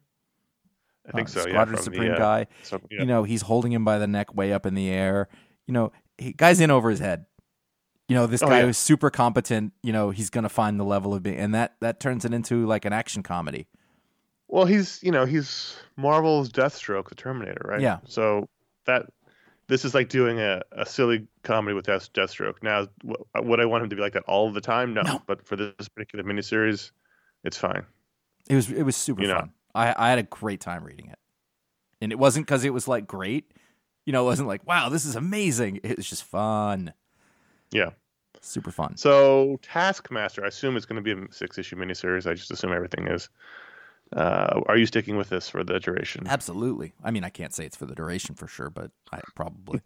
[SPEAKER 3] I think
[SPEAKER 2] Uh,
[SPEAKER 3] so.
[SPEAKER 2] Squadron
[SPEAKER 3] yeah, from
[SPEAKER 2] Supreme
[SPEAKER 3] the, uh,
[SPEAKER 2] guy.
[SPEAKER 3] So, yeah.
[SPEAKER 2] You know, he's holding him by the neck way up in the air. You know, he, guy's in over his head. You know, this
[SPEAKER 3] Oh,
[SPEAKER 2] guy
[SPEAKER 3] yeah.
[SPEAKER 2] who's super competent, you know, he's going to find the level of being, and that, that turns it into like an action comedy.
[SPEAKER 3] Well, he's you know he's Marvel's Deathstroke, the Terminator, right?
[SPEAKER 2] Yeah.
[SPEAKER 3] So that this is like doing a, a silly comedy with Death, Deathstroke. Now, wh- would I want him to be like that all the time? No.
[SPEAKER 2] No.
[SPEAKER 3] But for this particular miniseries, it's fine.
[SPEAKER 2] It was, it was super
[SPEAKER 3] You know.
[SPEAKER 2] fun. I, I had a great time reading it. And it wasn't because it was like great. You know, it wasn't like, wow, this is amazing. It was just fun.
[SPEAKER 3] Yeah.
[SPEAKER 2] Super fun.
[SPEAKER 3] So Taskmaster, I assume it's going to be a six-issue miniseries. I just assume everything is. Uh, are you sticking with this for the duration?
[SPEAKER 2] Absolutely. I mean, I can't say it's for the duration for sure, but I probably.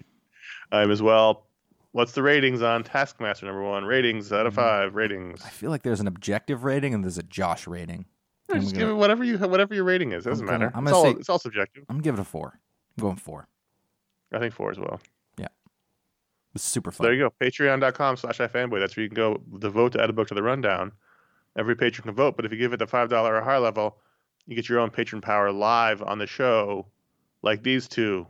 [SPEAKER 3] I'm as well. What's the ratings on Taskmaster number one? Ratings out of five. Ratings.
[SPEAKER 2] I feel like there's an objective rating and there's a Josh rating.
[SPEAKER 3] Yeah,
[SPEAKER 2] I'm
[SPEAKER 3] just
[SPEAKER 2] gonna-
[SPEAKER 3] give it whatever you whatever your rating is. It doesn't
[SPEAKER 2] I'm gonna-
[SPEAKER 3] matter.
[SPEAKER 2] I'm
[SPEAKER 3] It's
[SPEAKER 2] gonna
[SPEAKER 3] all
[SPEAKER 2] say-
[SPEAKER 3] it's all subjective.
[SPEAKER 2] I'm going to give it a four. I'm going four.
[SPEAKER 3] I think four as well.
[SPEAKER 2] It was super
[SPEAKER 3] So
[SPEAKER 2] fun.
[SPEAKER 3] there you go. Patreon.com slash iFanboy. That's where you can go the vote to add a book to the rundown. Every patron can vote, but if you give it the five dollars or higher level, you get your own patron power live on the show, like these two.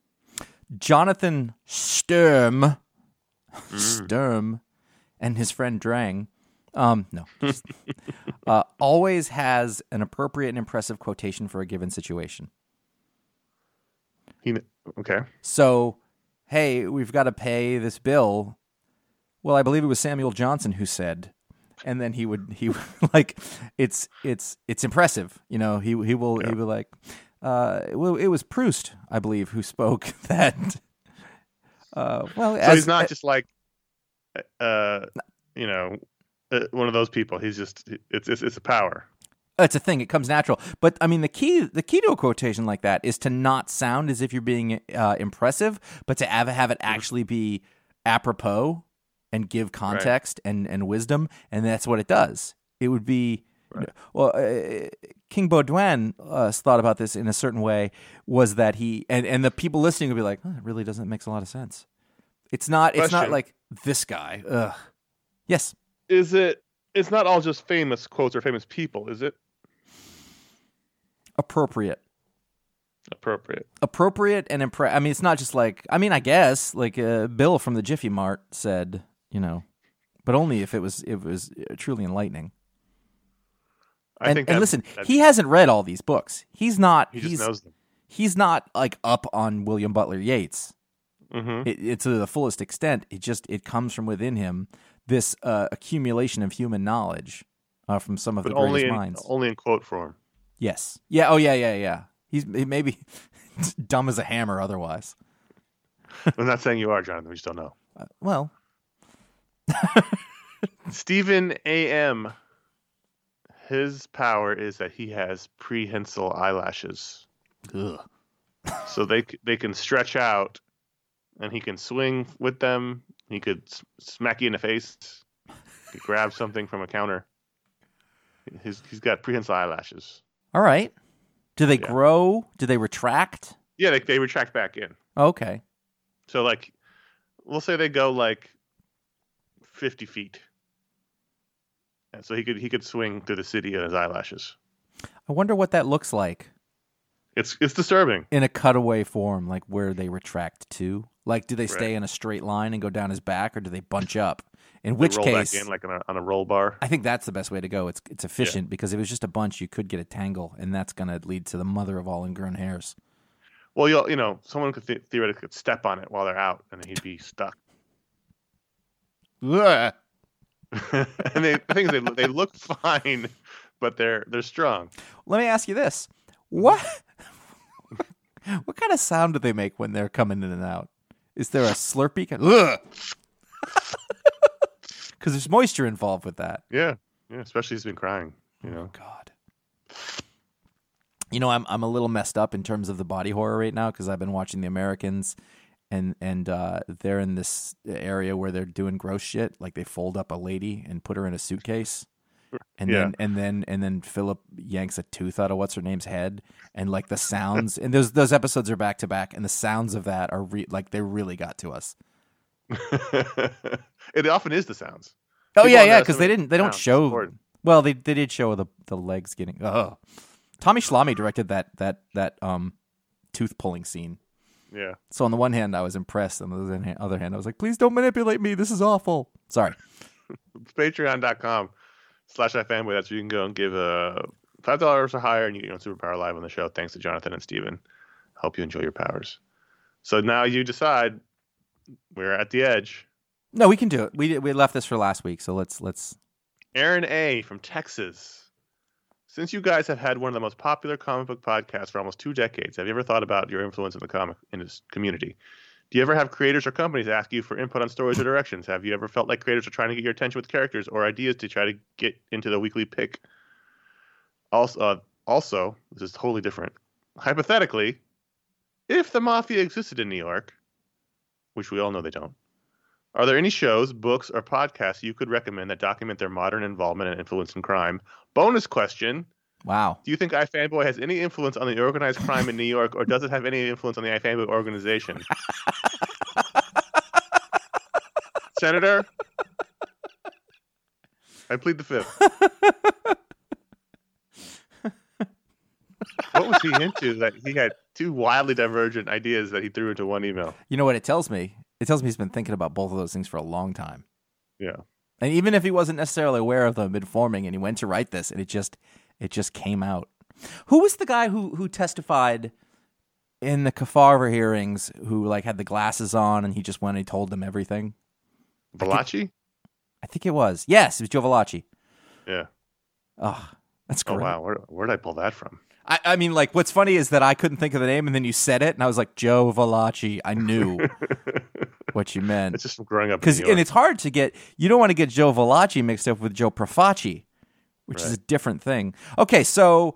[SPEAKER 2] Jonathan Sturm,
[SPEAKER 3] Mm.
[SPEAKER 2] Sturm, and his friend Drang, um, no, just, uh, always has an appropriate and impressive quotation for a given situation.
[SPEAKER 3] He, okay.
[SPEAKER 2] So, hey, we've got to pay this bill. Well, I believe it was Samuel Johnson who said, and then he would he like it's it's it's impressive, you know. He he will
[SPEAKER 3] Yeah.
[SPEAKER 2] he will like, uh, well, it was Proust, I believe, who spoke that. Uh, well,
[SPEAKER 3] So
[SPEAKER 2] as,
[SPEAKER 3] he's not just like, uh, you know, uh, one of those people. He's just it's it's it's a power.
[SPEAKER 2] It's a thing. It comes natural. But I mean, the key the key to a quotation like that is to not sound as if you're being uh, impressive, but to have have it actually be apropos and give context and, and wisdom, and that's what it does. It would be
[SPEAKER 3] Right.
[SPEAKER 2] well. Uh, King Baudouin uh, thought about this in a certain way. Was that he and, and the people listening would be like, oh, it really doesn't make a lot of sense. It's not. It's not
[SPEAKER 3] Question.
[SPEAKER 2] like this guy. Ugh. Yes.
[SPEAKER 3] Is it? It's not all just famous quotes or famous people, is it?
[SPEAKER 2] Appropriate.
[SPEAKER 3] Appropriate.
[SPEAKER 2] appropriate and impre- I mean, it's not just like, I mean, I guess like uh, Bill from the Jiffy Mart said, you know, but only if it was it was truly enlightening.
[SPEAKER 3] I
[SPEAKER 2] and
[SPEAKER 3] think
[SPEAKER 2] and
[SPEAKER 3] that-
[SPEAKER 2] listen,
[SPEAKER 3] that-
[SPEAKER 2] he hasn't read all these books. He's not.
[SPEAKER 3] he
[SPEAKER 2] he's
[SPEAKER 3] just knows them.
[SPEAKER 2] he's not like up on William Butler Yeats.
[SPEAKER 3] Mm-hmm.
[SPEAKER 2] It, it to the fullest extent. It just it comes from within him. This uh, accumulation of human knowledge uh, from some of
[SPEAKER 3] But
[SPEAKER 2] the
[SPEAKER 3] only
[SPEAKER 2] greatest
[SPEAKER 3] in,
[SPEAKER 2] minds.
[SPEAKER 3] only in quote form.
[SPEAKER 2] Yes. Yeah. Oh yeah. Yeah. Yeah. He's he maybe dumb as a hammer. Otherwise.
[SPEAKER 3] I'm not saying you are, Jonathan. We just don't know.
[SPEAKER 2] Uh, well.
[SPEAKER 3] Stephen A M. His power is that he has prehensile eyelashes,
[SPEAKER 2] Ugh.
[SPEAKER 3] so they c- they can stretch out, and he can swing with them. He could s- smack you in the face. He could grab something from a counter. He's he's got prehensile eyelashes.
[SPEAKER 2] All right. Do they
[SPEAKER 3] Yeah.
[SPEAKER 2] grow? Do they retract?
[SPEAKER 3] Yeah, they they retract back in.
[SPEAKER 2] Okay.
[SPEAKER 3] So like, we'll say they go like fifty feet. And so he could he could swing through the city in his eyelashes.
[SPEAKER 2] I wonder what that looks like
[SPEAKER 3] It's it's disturbing.
[SPEAKER 2] in a cutaway form, like where they retract to. Like, do they stay
[SPEAKER 3] Right.
[SPEAKER 2] in a straight line and go down his back, or do they bunch up? In
[SPEAKER 3] They
[SPEAKER 2] which
[SPEAKER 3] roll
[SPEAKER 2] case,
[SPEAKER 3] back in like on a, on a roll bar.
[SPEAKER 2] I think that's the best way to go. It's it's efficient because if it was just a bunch, you could get a tangle, and that's going to lead to the mother of all ingrown hairs.
[SPEAKER 3] Well, you you know, someone could th- theoretically could step on it while they're out, and then he'd be stuck.
[SPEAKER 2] Ugh.
[SPEAKER 3] And they, the thing is, they they look fine, but they're they're strong.
[SPEAKER 2] Let me ask you this: what what kind of sound do they make when they're coming in and out? Is there a slurpy kind? Because there's moisture involved with that.
[SPEAKER 3] Yeah, yeah. Especially he's been crying. You know.
[SPEAKER 2] God. You know, I'm I'm a little messed up in terms of the body horror right now because I've been watching The Americans, and and uh, they're in this area where they're doing gross shit, like they fold up a lady and put her in a suitcase, and
[SPEAKER 3] Yeah.
[SPEAKER 2] then and then and then Philip yanks a tooth out of what's her name's head, and like the sounds, and those those episodes are back to back, and the sounds of that are re- like they really got to us.
[SPEAKER 3] It often is the sounds.
[SPEAKER 2] Oh
[SPEAKER 3] People
[SPEAKER 2] yeah, yeah, because they
[SPEAKER 3] underestimate
[SPEAKER 2] didn't they don't
[SPEAKER 3] sounds.
[SPEAKER 2] show.
[SPEAKER 3] Important.
[SPEAKER 2] Well, they they did show the the legs getting. Oh, Tommy Schlamme directed that that that um tooth pulling scene.
[SPEAKER 3] Yeah.
[SPEAKER 2] So on the one hand, I was impressed. On the other hand, I was like, please don't manipulate me. This is awful. Sorry.
[SPEAKER 3] It's patreon.com slash ifanboy. That's where you can go and give uh, five dollars or higher, and you get on Superpower Live on the show. Thanks to Jonathan and Steven. Hope you enjoy your powers. So now you decide. We're at the edge.
[SPEAKER 2] No, we can do it. We we left this for last week, so let's let's.
[SPEAKER 3] Aaron A. from Texas. Since you guys have had one of the most popular comic book podcasts for almost two decades, have you ever thought about your influence in the comic in this community? Do you ever have creators or companies ask you for input on stories or directions? Have you ever felt like creators are trying to get your attention with characters or ideas to try to get into the weekly pick? Also, uh, also, this is totally different. Hypothetically, if the Mafia existed in New York, which we all know they don't, are there any shows, books, or podcasts you could recommend that document their modern involvement and influence in crime? Bonus question.
[SPEAKER 2] Wow.
[SPEAKER 3] Do you think iFanboy has any influence on the organized crime in New York, or does it have any influence on the iFanboy organization? Senator, I plead the fifth. What was he into that he had two wildly divergent ideas that he threw into one email?
[SPEAKER 2] You know what it tells me? It tells me he's been thinking about both of those things for a long time.
[SPEAKER 3] Yeah.
[SPEAKER 2] And even if he wasn't necessarily aware of them, been forming, and he went to write this, and it just it just came out. Who was the guy who who testified in the Kafarver hearings? Who like had the glasses on, and he just went and he told them everything?
[SPEAKER 3] Valachi?
[SPEAKER 2] I think it was. Yes, it was Joe Valachi.
[SPEAKER 3] Yeah.
[SPEAKER 2] Oh, that's
[SPEAKER 3] Oh,
[SPEAKER 2] great.
[SPEAKER 3] wow. Where, where did I pull that from?
[SPEAKER 2] I, I mean, like, what's funny is that I couldn't think of the name, and then you said it, and I was like, Joe Valachi. I knew what you meant.
[SPEAKER 3] It's just from growing up in
[SPEAKER 2] Because
[SPEAKER 3] New York.
[SPEAKER 2] and it's hard to get. You don't want to get Joe Valachi mixed up with Joe Profaci, which is
[SPEAKER 3] Right.
[SPEAKER 2] a different thing. Okay, so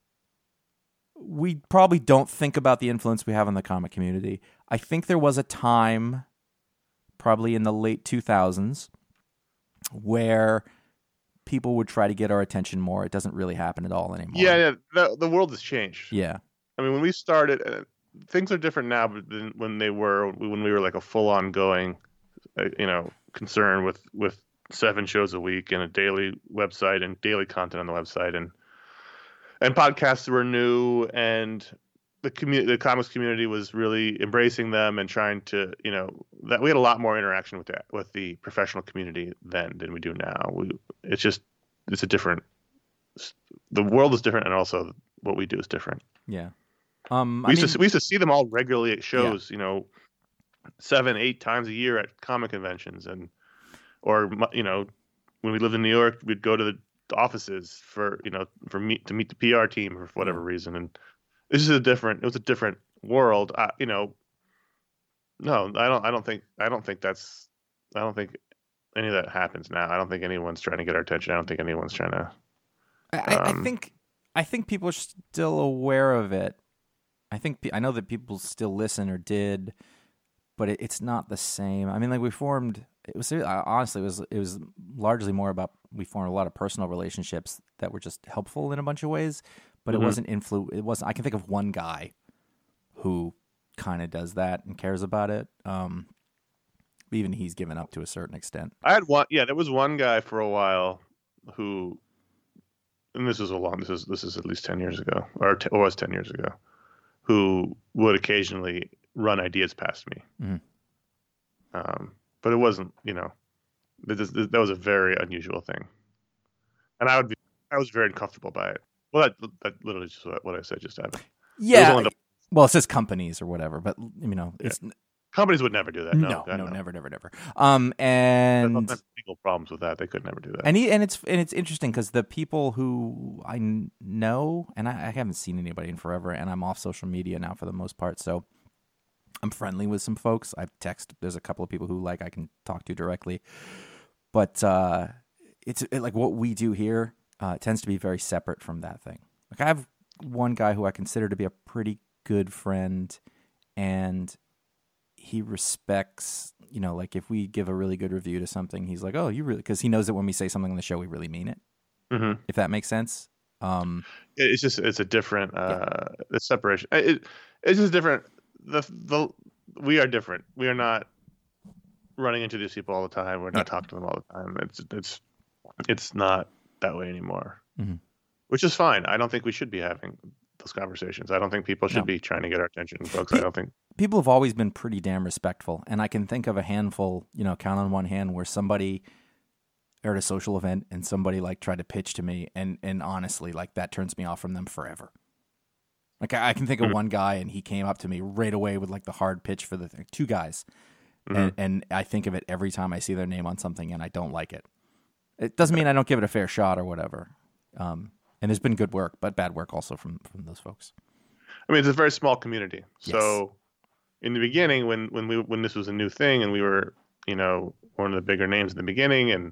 [SPEAKER 2] we probably don't think about the influence we have on the comic community. I think there was a time, probably in the late two thousands, where people would try to get our attention more. It doesn't really happen at all anymore.
[SPEAKER 3] Yeah, yeah. The, the world has changed.
[SPEAKER 2] Yeah.
[SPEAKER 3] I mean, when we started, uh, things are different now than when they were when we were like a full-on going, uh, you know, concern with with seven shows a week and a daily website and daily content on the website, and and podcasts were new, and the community, the comics community was really embracing them and trying to, you know, that we had a lot more interaction with that with the professional community then than we do now. We, it's just, it's a different, the world is different, and also what we do is different.
[SPEAKER 2] Yeah. Um,
[SPEAKER 3] we
[SPEAKER 2] I
[SPEAKER 3] used
[SPEAKER 2] mean,
[SPEAKER 3] to we used to see them all regularly at shows, yeah. you know, seven, eight times a year at comic conventions, and or you know, when we lived in New York, we'd go to the offices for you know for meet to meet the P R team for whatever yeah. reason, and this is a different. It was a different world, uh, you know. No, I don't. I don't think. I don't think that's. I don't think any of that happens now. I don't think anyone's trying to get our attention. I don't think anyone's trying to.
[SPEAKER 2] Um, I, I think. I think people are still aware of it. I think I know that people still listen or did, but it, it's not the same. I mean, like we formed. It was honestly it was it was largely more about we formed a lot of personal relationships that were just helpful in a bunch of ways, but mm-hmm. it wasn't influ. It wasn't. I can think of one guy who kind of does that and cares about it. Um, even he's given up to a certain extent.
[SPEAKER 3] I had one. Yeah, there was one guy for a while who, and this was a long. This is this is at least ten years ago, or t- it was ten years ago, who would occasionally run ideas past me. Mm-hmm. Um, but it wasn't, you know, that that was a very unusual thing, and I would be, I was very uncomfortable by it. Well, that that literally just what, what I said just happened.
[SPEAKER 2] Yeah. The, well, it says companies or whatever, but you know, it's
[SPEAKER 3] yeah. companies would never do that. No,
[SPEAKER 2] no,
[SPEAKER 3] God,
[SPEAKER 2] no,
[SPEAKER 3] no,
[SPEAKER 2] never, never, never. Um, and
[SPEAKER 3] there's legal problems with that. They could never do that.
[SPEAKER 2] And he, and it's and it's interesting because the people who I know, and I, I haven't seen anybody in forever, and I'm off social media now for the most part, so. I'm friendly with some folks. I've texted. There's a couple of people who like I can talk to directly, but uh, it's it, like what we do here uh, tends to be very separate from that thing. Like I have one guy who I consider to be a pretty good friend, and he respects. You know, like if we give a really good review to something, he's like, "Oh, you really?" Because he knows that when we say something on the show, we really mean it.
[SPEAKER 3] Mm-hmm.
[SPEAKER 2] If that makes sense. Um,
[SPEAKER 3] it's just it's a different uh, yeah. it's separation. It, it's just different. The the we are different. We are not running into these people all the time. We're not yeah. talking to them all the time. It's it's it's not that way anymore, mm-hmm. which is fine. I don't think we should be having those conversations. I don't think people should no. be trying to get our attention, folks. Pe- I don't think
[SPEAKER 2] people have always been pretty damn respectful, and I can think of a handful, you know, count on one hand, where somebody are at a social event and somebody like tried to pitch to me, and and honestly, like that turns me off from them forever. Like I can think of mm-hmm. one guy, and he came up to me right away with like the hard pitch for the thing. Two guys, mm-hmm. and, and I think of it every time I see their name on something, and I don't like it. It doesn't mean I don't give it a fair shot or whatever. Um, and there's been good work, but bad work also from from those folks.
[SPEAKER 3] I mean, it's a very small community.
[SPEAKER 2] Yes.
[SPEAKER 3] So in the beginning, when when we when this was a new thing, and we were, you know, one of the bigger names in the beginning, and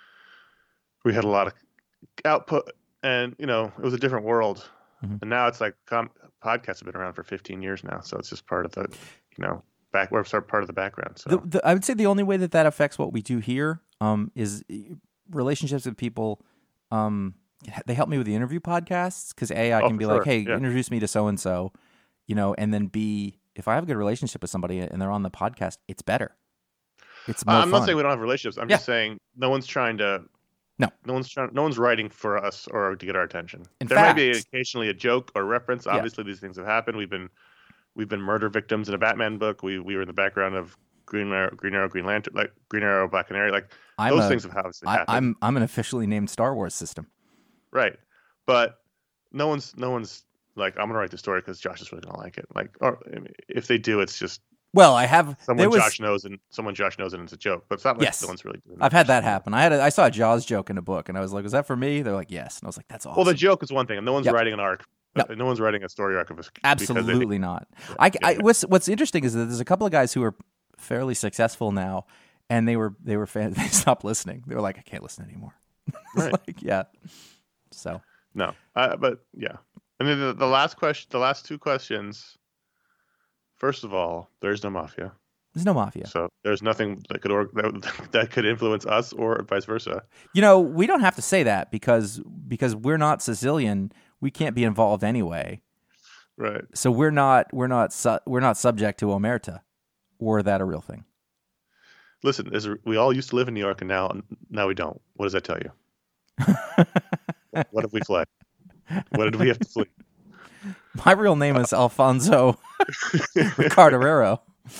[SPEAKER 3] we had a lot of output, and you know, it was a different world. Mm-hmm. And now it's like com- podcasts have been around for fifteen years now, so it's just part of the, you know, back. We're sort of part of the background. So
[SPEAKER 2] the, the, I would say the only way that that affects what we do here um, is relationships with people. Um, they help me with the interview podcasts because A, I
[SPEAKER 3] oh,
[SPEAKER 2] can be
[SPEAKER 3] sure.
[SPEAKER 2] like, hey,
[SPEAKER 3] yeah.
[SPEAKER 2] introduce me to so and so, you know, and then B, if I have a good relationship with somebody and they're on the podcast, it's better. It's more
[SPEAKER 3] uh, I'm
[SPEAKER 2] fun.
[SPEAKER 3] not saying we don't have relationships. I'm
[SPEAKER 2] yeah.
[SPEAKER 3] just saying no one's trying to.
[SPEAKER 2] No,
[SPEAKER 3] no one's trying. No one's writing for us or to get our attention.
[SPEAKER 2] In
[SPEAKER 3] there
[SPEAKER 2] fact,
[SPEAKER 3] might be occasionally a joke or reference.
[SPEAKER 2] Yeah.
[SPEAKER 3] Obviously, these things have happened. We've been, we've been murder victims in a Batman book. We we were in the background of Green Arrow, Green Arrow, Green Lantern, like Green Arrow, Black Canary. Like
[SPEAKER 2] I'm
[SPEAKER 3] those
[SPEAKER 2] a,
[SPEAKER 3] things have obviously
[SPEAKER 2] I,
[SPEAKER 3] happened.
[SPEAKER 2] I'm I'm an officially named Star Wars system.
[SPEAKER 3] Right, but no one's no one's like I'm gonna write the story because Josh is really gonna like it. Like, or I mean, if they do, it's just.
[SPEAKER 2] Well, I have
[SPEAKER 3] someone
[SPEAKER 2] was,
[SPEAKER 3] Josh knows and someone Josh knows and it's a joke, but it's not like
[SPEAKER 2] yes.
[SPEAKER 3] no one's really doing that.
[SPEAKER 2] I've had that happen. I had a, I saw a Jaws joke in a book, and I was like, "Was that for me?" They're like, "Yes," and I was like, "That's awesome."
[SPEAKER 3] Well, the joke is one thing, and no one's
[SPEAKER 2] yep.
[SPEAKER 3] writing an arc.
[SPEAKER 2] Yep.
[SPEAKER 3] No one's writing a story arc of a.
[SPEAKER 2] Absolutely
[SPEAKER 3] they,
[SPEAKER 2] not.
[SPEAKER 3] Yeah,
[SPEAKER 2] I,
[SPEAKER 3] yeah,
[SPEAKER 2] I
[SPEAKER 3] yeah.
[SPEAKER 2] what's what's interesting is that there's a couple of guys who are fairly successful now, and they were they were fan, they stopped listening. They were like, "I can't listen anymore."
[SPEAKER 3] Right.
[SPEAKER 2] like, yeah. So.
[SPEAKER 3] No, uh, but yeah, and then the, the last question, the last two questions. First of all, there's no mafia.
[SPEAKER 2] There's no mafia.
[SPEAKER 3] So there's nothing that could or, that, that could influence us or vice versa.
[SPEAKER 2] You know, we don't have to say that because because we're not Sicilian. We can't be involved anyway.
[SPEAKER 3] Right.
[SPEAKER 2] So we're not we're not su- we're not subject to omerta, or that a real thing.
[SPEAKER 3] Listen, is, we all used to live in New York, and now now we don't. What does that tell you? What have we fled? What did we have to flee?
[SPEAKER 2] My real name is Alfonso Ricardo.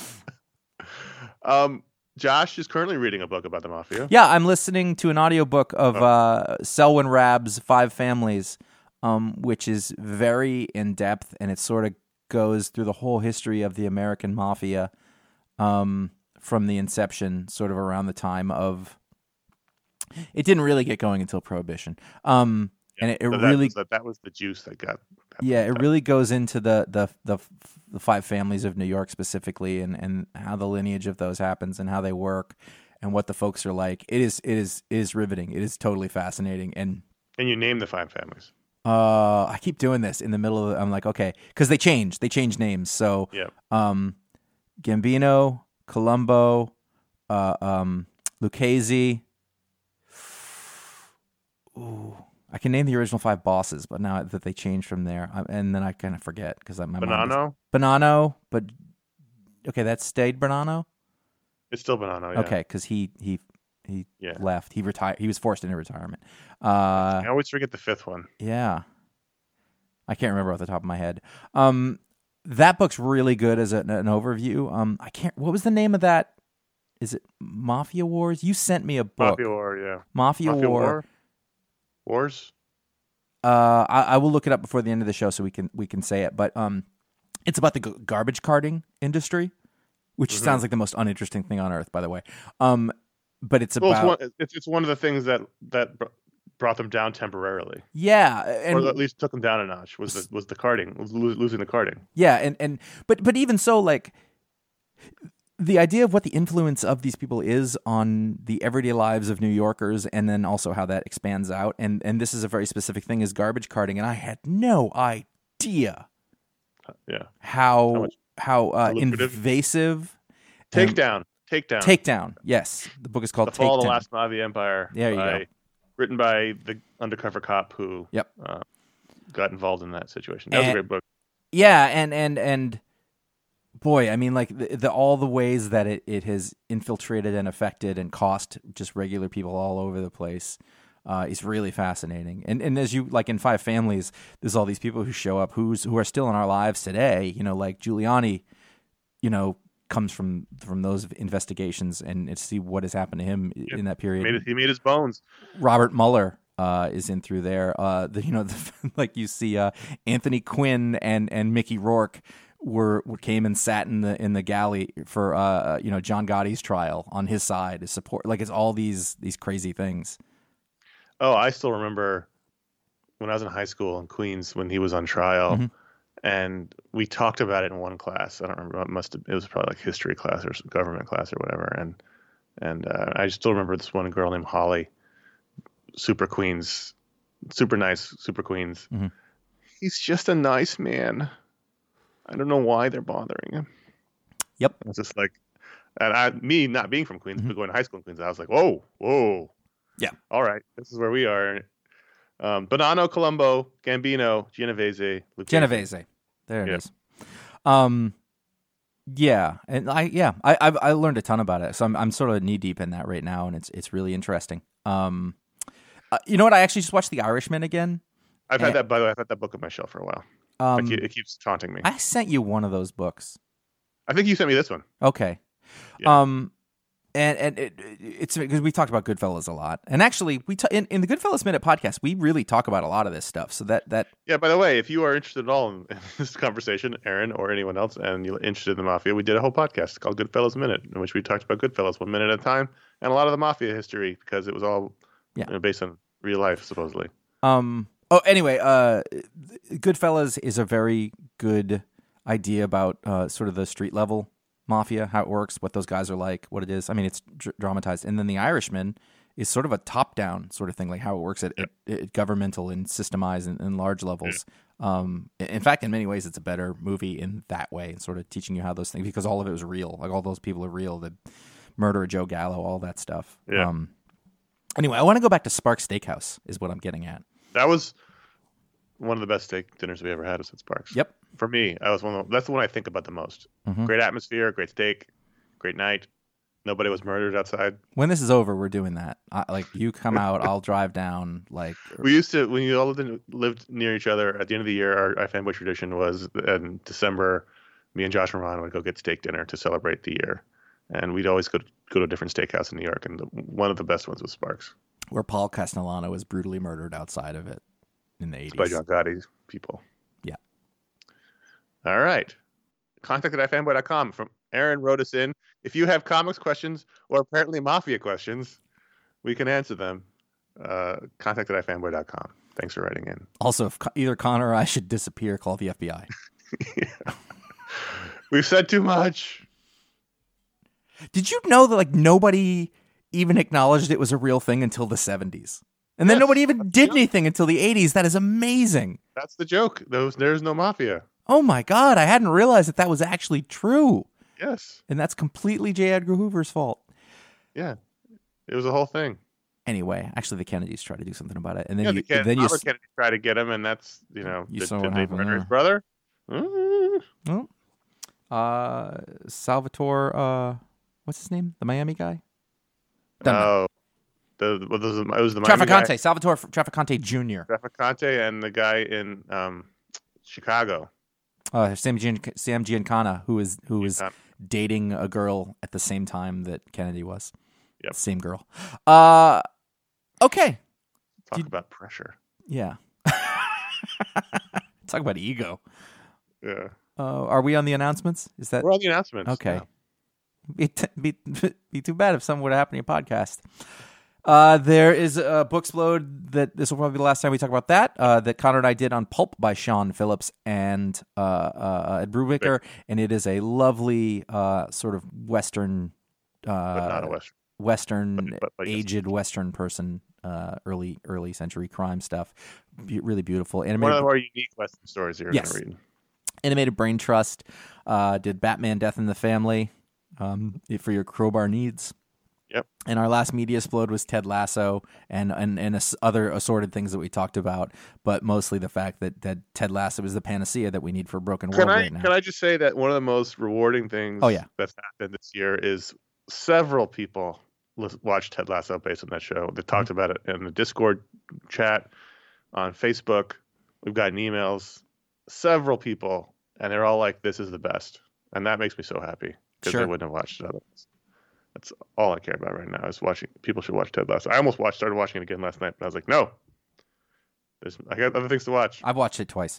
[SPEAKER 3] Um, Josh is currently reading a book about the mafia.
[SPEAKER 2] Yeah, I'm listening to an audiobook of
[SPEAKER 3] Oh.
[SPEAKER 2] uh, Selwyn Rabb's Five Families, um, which is very in depth, and it sort of goes through the whole history of the American mafia um, from the inception, sort of around the time of. It didn't really get going until Prohibition, um, and it, it
[SPEAKER 3] So that
[SPEAKER 2] really,
[SPEAKER 3] was the, that was the juice that got. got
[SPEAKER 2] yeah, it
[SPEAKER 3] that.
[SPEAKER 2] really goes into the the the the five families of New York specifically, and, and how the lineage of those happens, and how they work, and what the folks are like. It is it is it is riveting. It is totally fascinating, and.
[SPEAKER 3] And you name the five families.
[SPEAKER 2] Uh, I keep doing this in the middle of. I'm like, okay, because they change. They change names. So,
[SPEAKER 3] Yeah.
[SPEAKER 2] um, Gambino, Colombo, uh, um, Lucchese. Ooh, I can name the original five bosses, but now that they changed from there, I, and then I kind of forget because my mind is-
[SPEAKER 3] Bonanno.
[SPEAKER 2] Bonanno, but okay, that stayed Bonanno.
[SPEAKER 3] It's still Bonanno. Yeah.
[SPEAKER 2] Okay, because he he he
[SPEAKER 3] Yeah.
[SPEAKER 2] left. He retired. He was forced into retirement. Uh,
[SPEAKER 3] I always forget the fifth one.
[SPEAKER 2] Yeah. I can't remember off the top of my head. Um, that book's really good as a, an overview. Um, I can't. What was the name of that? Is it Mafia Wars? You sent me a book.
[SPEAKER 3] Mafia War. Yeah.
[SPEAKER 2] Mafia,
[SPEAKER 3] Mafia
[SPEAKER 2] War.
[SPEAKER 3] War. Wars.
[SPEAKER 2] Uh, I, I will look it up before the end of the show so we can we can say it. But um, it's about the g- garbage carting industry, which
[SPEAKER 3] Mhm.
[SPEAKER 2] sounds like the most uninteresting thing on earth, by the way. Um, but it's
[SPEAKER 3] Well,
[SPEAKER 2] about
[SPEAKER 3] it's one, it's, it's one of the things that that br- brought them down temporarily,
[SPEAKER 2] yeah, and
[SPEAKER 3] or at least took them down a notch. Was the was the carding, was lo- losing the carding.
[SPEAKER 2] Yeah, and, and but but even so, like the idea of what the influence of these people is on the everyday lives of New Yorkers, and then also how that expands out, and and this is a very specific thing, is garbage carting, and I had no idea
[SPEAKER 3] Yeah.
[SPEAKER 2] how
[SPEAKER 3] How much-
[SPEAKER 2] how uh,
[SPEAKER 3] lucrative?
[SPEAKER 2] invasive. and-
[SPEAKER 3] Takedown. Takedown.
[SPEAKER 2] Takedown. Yes, the book is called
[SPEAKER 3] The Fall of the
[SPEAKER 2] Takedown.
[SPEAKER 3] Last Mafia Empire.
[SPEAKER 2] There you
[SPEAKER 3] by,
[SPEAKER 2] go.
[SPEAKER 3] Written by the undercover cop who
[SPEAKER 2] Yep.
[SPEAKER 3] uh, got involved in that situation. That was a
[SPEAKER 2] And-
[SPEAKER 3] great book.
[SPEAKER 2] Yeah, and and and boy, I mean, like the, the all the ways that it, it has infiltrated and affected and cost just regular people all over the place uh, is really fascinating. And and as you like in Five Families, there's all these people who show up who's who are still in our lives today. You know, like Giuliani, you know, comes from from those investigations, and to see what has happened to him
[SPEAKER 3] Yep.
[SPEAKER 2] in that period.
[SPEAKER 3] Made it, he made his bones.
[SPEAKER 2] Robert Mueller uh, is in through there. Uh, the, you know, the, like you see uh, Anthony Quinn and, and Mickey Rourke were, were came and sat in the in the galley for uh, you know John Gotti's trial on his side to support. Like it's all these these crazy things.
[SPEAKER 3] Oh, I still remember when I was in high school in Queens when he was on trial,
[SPEAKER 2] Mhm.
[SPEAKER 3] and we talked about it in one class. I don't remember. It must have, it was probably like history class or government class or whatever. And and uh, I still remember this one girl named Holly, super Queens, super nice, super Queens.
[SPEAKER 2] Mhm.
[SPEAKER 3] He's just a nice man. I don't know why they're bothering him.
[SPEAKER 2] Yep.
[SPEAKER 3] It's just like, and I, me not being from Queens,
[SPEAKER 2] Mhm.
[SPEAKER 3] but going to high school in Queens, I was like, whoa, whoa.
[SPEAKER 2] Yeah.
[SPEAKER 3] All right, this is where we are. Um, Bonanno, Colombo, Gambino, Genovese, Lucchese.
[SPEAKER 2] Genovese, there it
[SPEAKER 3] Yeah.
[SPEAKER 2] is. Um, yeah, and I yeah I I've, I learned a ton about it, so I'm I'm sort of knee deep in that right now, and it's it's really interesting. Um, uh, you know what? I actually just watched The Irishman again.
[SPEAKER 3] I've had
[SPEAKER 2] And-
[SPEAKER 3] that, by the way, I've had that book on my shelf for a while. I
[SPEAKER 2] Um,
[SPEAKER 3] keep, it keeps taunting me.
[SPEAKER 2] I sent you one of those books.
[SPEAKER 3] I think you sent me this one.
[SPEAKER 2] Okay.
[SPEAKER 3] Yeah.
[SPEAKER 2] Um, and and it, it's because we talked about Goodfellas a lot, and actually we ta- in, in the Goodfellas Minute podcast we really talk about a lot of this stuff. So that that
[SPEAKER 3] Yeah, by the way, if you are interested at all in, in this conversation, Aaron or anyone else, and you're interested in the Mafia, we did a whole podcast called Goodfellas Minute, in which we talked about Goodfellas one minute at a time, and a lot of the Mafia history, because it was all
[SPEAKER 2] Yeah.
[SPEAKER 3] you know, based on real life, supposedly.
[SPEAKER 2] um oh anyway uh, Goodfellas is a very good idea about uh, sort of the street level mafia, how it works, what those guys are like, what it is. I mean, it's dr- dramatized, and then The Irishman is sort of a top down sort of thing, like how it works at,
[SPEAKER 3] Yep.
[SPEAKER 2] at, at governmental and systemized and, and large levels. Um, in in fact, in many ways, it's a better movie in that way, sort of teaching you how those things, because all of it was real. Like all those people are real. The murder of Joe Gallo, all that stuff.
[SPEAKER 3] Yeah.
[SPEAKER 2] Um, anyway, I want to go back to Sparks Steakhouse, is what I'm getting at.
[SPEAKER 3] That was one of the best steak dinners we ever had, was at Sparks.
[SPEAKER 2] Yep.
[SPEAKER 3] For me, I was one of the, that's the one I think about the most.
[SPEAKER 2] Mhm.
[SPEAKER 3] Great atmosphere, great steak, great night. Nobody was murdered outside.
[SPEAKER 2] When this is over, we're doing that. I, like you come out, I'll drive down. Like
[SPEAKER 3] We used to, when you all lived, in, lived near each other, at the end of the year, our, our fanboy tradition was in December, me and Josh and Ron would go get steak dinner to celebrate the year. And we'd always go to, go to a different steakhouse in New York. And the, one of the best ones was Sparks.
[SPEAKER 2] where Paul Castellano was brutally murdered outside of it in the eighties.
[SPEAKER 3] By John Gotti's people.
[SPEAKER 2] Yeah.
[SPEAKER 3] All right. Contact at ifanboy dot com. From Aaron wrote us in. If you have comics questions or apparently mafia questions, we can answer them. Uh, contact at ifanboy dot com. Thanks for writing in.
[SPEAKER 2] Also, if either Connor or I should disappear, call the F B I.
[SPEAKER 3] Yeah. We've said too much.
[SPEAKER 2] Did you know that like nobody even acknowledged it was a real thing until the seventies? And then
[SPEAKER 3] Yes,
[SPEAKER 2] nobody even
[SPEAKER 3] that's
[SPEAKER 2] did
[SPEAKER 3] the-
[SPEAKER 2] anything until the eighties. That is amazing.
[SPEAKER 3] That's the joke. Those there's no mafia.
[SPEAKER 2] Oh my God, I hadn't realized that that was actually true.
[SPEAKER 3] Yes.
[SPEAKER 2] And that's completely J. Edgar Hoover's fault.
[SPEAKER 3] Yeah. It was a whole thing.
[SPEAKER 2] Anyway, actually the Kennedys tried to do something about it. And then
[SPEAKER 3] Yeah,
[SPEAKER 2] you,
[SPEAKER 3] the Ken-
[SPEAKER 2] then you,
[SPEAKER 3] Robert Kennedy tried to get him, and that's, you know,
[SPEAKER 2] You
[SPEAKER 3] did,
[SPEAKER 2] saw
[SPEAKER 3] did
[SPEAKER 2] what
[SPEAKER 3] they
[SPEAKER 2] happened
[SPEAKER 3] murder
[SPEAKER 2] there.
[SPEAKER 3] his brother? Mm.
[SPEAKER 2] oh, uh, Salvatore, uh, what's his name? The Miami guy? Doesn't matter.
[SPEAKER 3] Oh. The, well, those, it was the Miami
[SPEAKER 2] Traficante,
[SPEAKER 3] guy,
[SPEAKER 2] Salvatore Traficante Junior
[SPEAKER 3] Traficante, and the guy in um, Chicago.
[SPEAKER 2] Uh, Sam, Gian, Sam Giancana, who is who was
[SPEAKER 3] Giancana.
[SPEAKER 2] dating a girl at the same time that Kennedy was.
[SPEAKER 3] Yep.
[SPEAKER 2] Same girl. Uh, okay.
[SPEAKER 3] Talk
[SPEAKER 2] Did-
[SPEAKER 3] about pressure.
[SPEAKER 2] Yeah. Talk about ego.
[SPEAKER 3] Yeah.
[SPEAKER 2] Uh, are we on the announcements? Is that
[SPEAKER 3] We're on the announcements.
[SPEAKER 2] okay?
[SPEAKER 3] Yeah.
[SPEAKER 2] Be, t- be, be too bad if something would happen to your podcast. Uh, there is a Booksplode that this will probably be the last time we talk about that. Uh, that Connor and I did on Pulp by Sean Phillips and uh, uh, Ed Brubaker, and it is a lovely uh, sort of Western, uh,
[SPEAKER 3] But not a Western.
[SPEAKER 2] Western
[SPEAKER 3] But- but- but yes.
[SPEAKER 2] aged Western person, uh, early early century crime stuff. Be- really beautiful.
[SPEAKER 3] One of
[SPEAKER 2] Animated,
[SPEAKER 3] the more unique Western stories you're
[SPEAKER 2] Yes.
[SPEAKER 3] going to read.
[SPEAKER 2] Animated Brain Trust uh, did Batman: Death in the Family um, for your crowbar needs.
[SPEAKER 3] Yep.
[SPEAKER 2] And our last media explode was Ted Lasso and and and as- other assorted things that we talked about, but mostly the fact that, that Ted Lasso is the panacea that we need for a broken world
[SPEAKER 3] Can I
[SPEAKER 2] right now.
[SPEAKER 3] can I just say that one of the most rewarding things
[SPEAKER 2] Oh, yeah.
[SPEAKER 3] that's happened this year is several people lis- watched Ted Lasso based on that show. They talked
[SPEAKER 2] Mm-hmm.
[SPEAKER 3] about it in the Discord chat, on Facebook. We've gotten emails. Several people, and they're all like, "This is the best," and that makes me so happy because
[SPEAKER 2] Sure.
[SPEAKER 3] they wouldn't have watched it otherwise. That's all I care about right now is watching. People should watch Ted Lasso. I almost watched, started watching it again last night, but I was like, no, there's I got other things to watch.
[SPEAKER 2] I've watched it twice.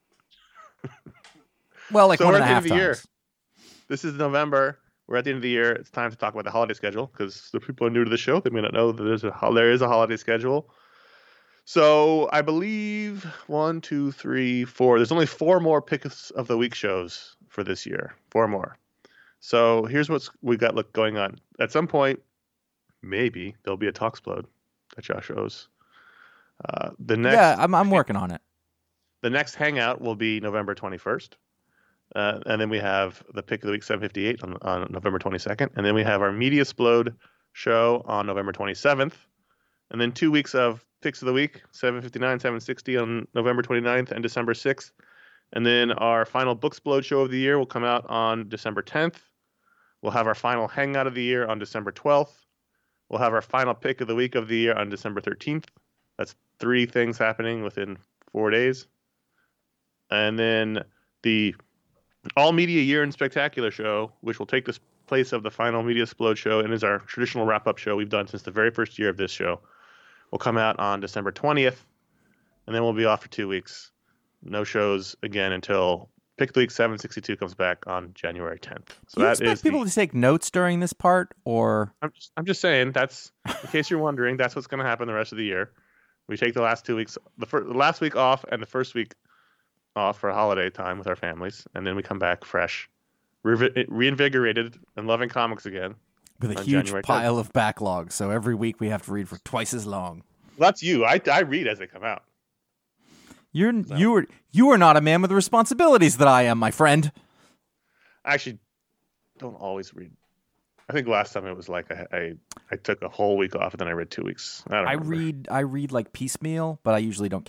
[SPEAKER 2] Well, like
[SPEAKER 3] So
[SPEAKER 2] one
[SPEAKER 3] we're
[SPEAKER 2] and a
[SPEAKER 3] at the
[SPEAKER 2] half
[SPEAKER 3] end of the year.
[SPEAKER 2] times.
[SPEAKER 3] This is November. We're at the end of the year. It's time to talk about the holiday schedule because the people are new to the show. They may not know that there's a ho- there is a holiday schedule. So I believe one, two, three, four. There's only four more picks of the week shows for this year. Four more. So here's what's we got look going on. At some point, maybe there'll be a Talksplode that Josh shows. Uh, the next,
[SPEAKER 2] Yeah, I'm I'm working on it.
[SPEAKER 3] the next hangout will be November twenty-first. Uh, and then we have the pick of the week seven fifty-eight on, on November twenty-second. And then we have our Media Splode show on November twenty-seventh. And then two weeks of picks of the week, seven fifty-nine, seven sixty on November twenty-ninth and December sixth. And then our final Booksplode show of the year will come out on December tenth. We'll have our final hangout of the year on December twelfth. We'll have our final pick of the week of the year on December thirteenth. That's three things happening within four days. And then the All Media Year in Spectacular show, which will take this place of the final Media Explode show and is our traditional wrap-up show we've done since the very first year of this show, will come out on December twentieth. And then we'll be off for two weeks. No shows again until Pick of the Week seven sixty-two comes back on January tenth. So
[SPEAKER 2] Do you
[SPEAKER 3] that
[SPEAKER 2] expect
[SPEAKER 3] is the-
[SPEAKER 2] people to take notes during this part, or
[SPEAKER 3] I'm just, I'm just saying that's in case you're wondering, that's what's going to happen the rest of the year. We take the last two weeks, the, fir- the last week off and the first week off for holiday time with our families, and then we come back fresh, re- reinvigorated, and loving comics again.
[SPEAKER 2] with a
[SPEAKER 3] on
[SPEAKER 2] huge
[SPEAKER 3] January tenth.
[SPEAKER 2] pile of backlog? So every week we have to read for twice as long.
[SPEAKER 3] Well, that's you. I, I read as they come out.
[SPEAKER 2] You're you are you are not a man with the responsibilities that I am, my friend.
[SPEAKER 3] I actually don't always read. I think last time it was like I I, I took a whole week off and then I read two weeks. I don't
[SPEAKER 2] I
[SPEAKER 3] remember.
[SPEAKER 2] read I read like piecemeal, but I usually don't catch up.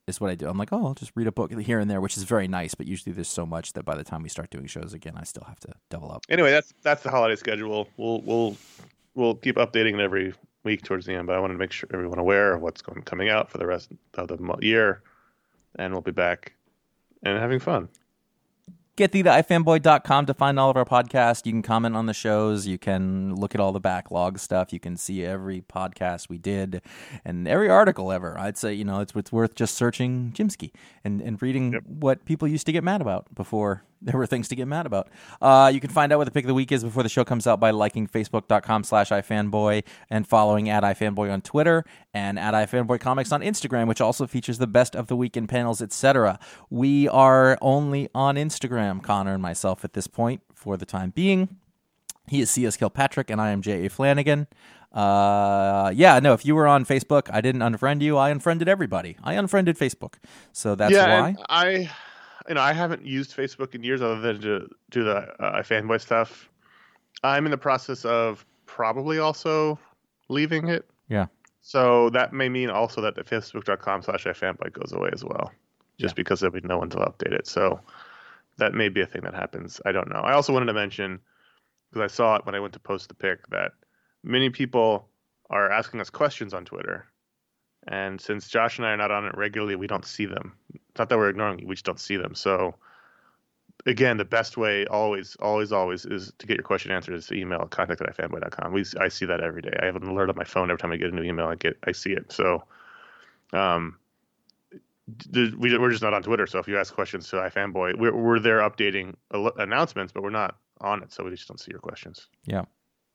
[SPEAKER 2] is what I do. I'm like, oh, I'll just read a book here and there, which is very nice. But usually there's so much that by the time we start doing shows again, I still have to double up.
[SPEAKER 3] Anyway, that's that's the holiday schedule. We'll we'll we'll keep updating it every week towards the end. But I wanted to make sure everyone aware of what's going coming out for the rest of the mo- year, and we'll be back and having fun.
[SPEAKER 2] Get thee to i fanboy dot com to find all of our podcasts. You can comment on the shows. You can look at all the backlog stuff. You can see every podcast we did and every article ever. I'd say, you know, it's, it's worth just searching Jimsky and, and reading yep. what people used to get mad about before there were things to get mad about. Uh, you can find out what the pick of the week is before the show comes out by liking facebook dot com slash i fanboy and following at ifanboy on Twitter and at ifanboycomics on Instagram, which also features the best of the weekend panels, et cetera. We are only on Instagram, Connor and myself, at this point for the time being. He is C S Kilpatrick, and I am J A Flanagan. Uh, yeah, no, if you were on Facebook, I didn't unfriend you. I unfriended everybody. I unfriended Facebook. So that's
[SPEAKER 3] yeah,
[SPEAKER 2] why.
[SPEAKER 3] I... You know, I haven't used Facebook in years other than to do the uh, iFanboy stuff. I'm in the process of probably also leaving it.
[SPEAKER 2] Yeah.
[SPEAKER 3] So that may mean also that the facebook dot com slash ifanboy goes away as well, just yeah. because there'll be no one to update it. So that may be a thing that happens. I don't know. I also wanted to mention, because I saw it when I went to post the pic, that many people are asking us questions on Twitter. And since Josh and I are not on it regularly, we don't see them. It's not that we're ignoring you, we just don't see them. So, again, the best way always, always, always is to get your question answered is to email contact at i fanboy dot com. We, I see that every day. I have an alert on my phone every time I get a new email. I get, I see it. So, um, we, we're just not on Twitter. So if you ask questions to iFanboy, we're, we're there updating announcements, but we're not on it. So we just don't see your questions.
[SPEAKER 2] Yeah.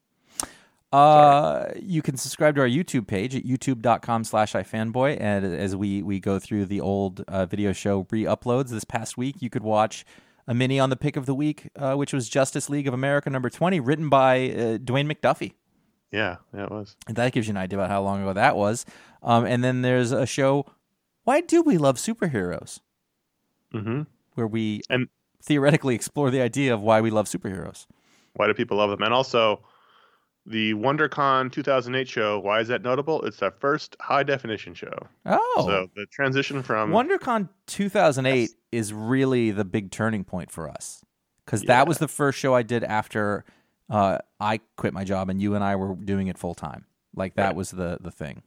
[SPEAKER 2] Uh, you can subscribe to our YouTube page at youtube dot com slash ifanboy. And as we, we go through the old uh, video show re-uploads this past week, you could watch a mini on the pick of the week, uh, which was Justice League of America number twenty, written by uh, Dwayne McDuffie.
[SPEAKER 3] Yeah, yeah, it was.
[SPEAKER 2] And that gives you an idea about how long ago that was. Um, and then there's a show, Why Do We Love Superheroes?
[SPEAKER 3] Mm-hmm.
[SPEAKER 2] Where we
[SPEAKER 3] and
[SPEAKER 2] theoretically explore the idea of why we love superheroes.
[SPEAKER 3] Why do people love them? And also, the WonderCon two thousand eight show, why is that notable? It's our first high-definition show.
[SPEAKER 2] Oh.
[SPEAKER 3] So the transition from...
[SPEAKER 2] WonderCon two thousand eight yes. is really the big turning point for us. Because
[SPEAKER 3] yeah.
[SPEAKER 2] that was the first show I did after uh, I quit my job and you and I were doing it full-time. Like, that right. was the, the thing.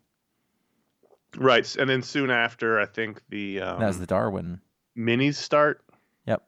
[SPEAKER 3] Right. And then soon after, I think the... Um,
[SPEAKER 2] that was the Darwin.
[SPEAKER 3] Minis start.
[SPEAKER 2] Yep.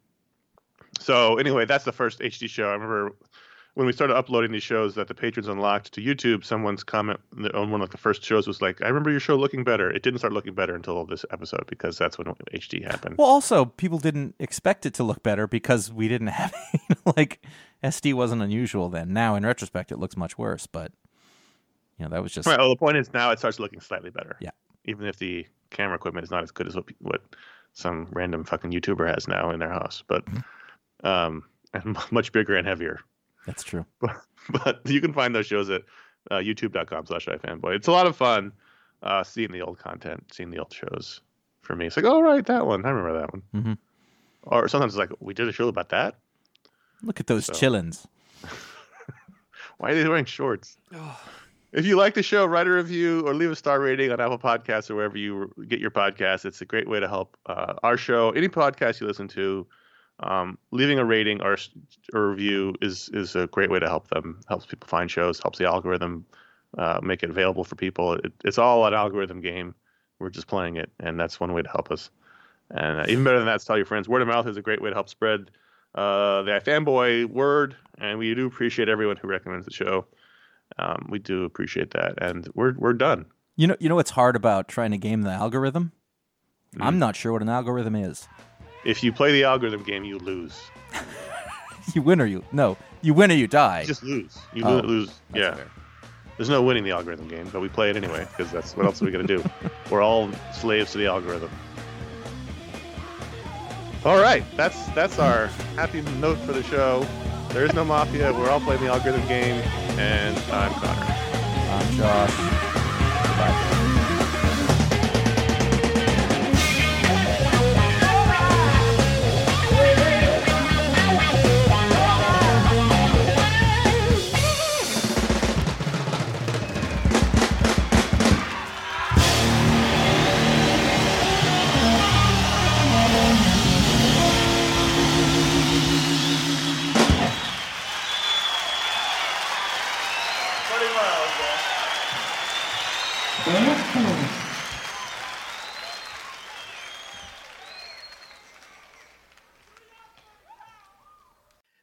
[SPEAKER 3] So anyway, that's the first H D show. I remember... when we started uploading these shows that the patrons unlocked to YouTube, someone's comment on one of the first shows was like, I remember your show looking better. It didn't start looking better until this episode because that's when H D happened.
[SPEAKER 2] Well, also, people didn't expect it to look better because we didn't have you know, like, S D wasn't unusual then. Now, in retrospect, it looks much worse, but, you know, that was just...
[SPEAKER 3] Right. Well, the point is now it starts looking slightly better.
[SPEAKER 2] Yeah.
[SPEAKER 3] Even if the camera equipment is not as good as what, what some random fucking YouTuber has now in their house, but mm-hmm. um, and much bigger and heavier.
[SPEAKER 2] That's true.
[SPEAKER 3] But, but you can find those shows at uh, youtube dot com slash ifanboy. It's a lot of fun uh, seeing the old content, seeing the old shows. For me, it's like, oh, right, that one. I remember that one.
[SPEAKER 2] Mm-hmm.
[SPEAKER 3] Or sometimes it's like, we did a show about that?
[SPEAKER 2] Look at those so. chillins.
[SPEAKER 3] Why are they wearing shorts? If you like the show, write a review or leave a star rating on Apple Podcasts or wherever you get your podcasts. It's a great way to help uh, our show. Any podcast you listen to, Um, leaving a rating or a review is is a great way to help them. Helps people find shows. Helps the algorithm uh, make it available for people. It, it's all an algorithm game. We're just playing it, and that's one way to help us. And uh, even better than that, is tell your friends. Word of mouth is a great way to help spread uh, the iFanboy word, and we do appreciate everyone who recommends the show. Um, we do appreciate that, and we're we're done.
[SPEAKER 2] You know, you know what's hard about trying to game the algorithm? Mm. I'm not sure what an algorithm is.
[SPEAKER 3] If you play the algorithm game, you lose.
[SPEAKER 2] You win or you... No, you win or you die.
[SPEAKER 3] You just lose. You
[SPEAKER 2] oh,
[SPEAKER 3] lose. Yeah. Fair. There's no winning the algorithm game, but we play it anyway, because that's what else are we going to do? We're all slaves to the algorithm. All right. That's that's our happy note for the show. There is no mafia. We're all playing the algorithm game, and I'm Connor.
[SPEAKER 2] I'm Josh. Bye.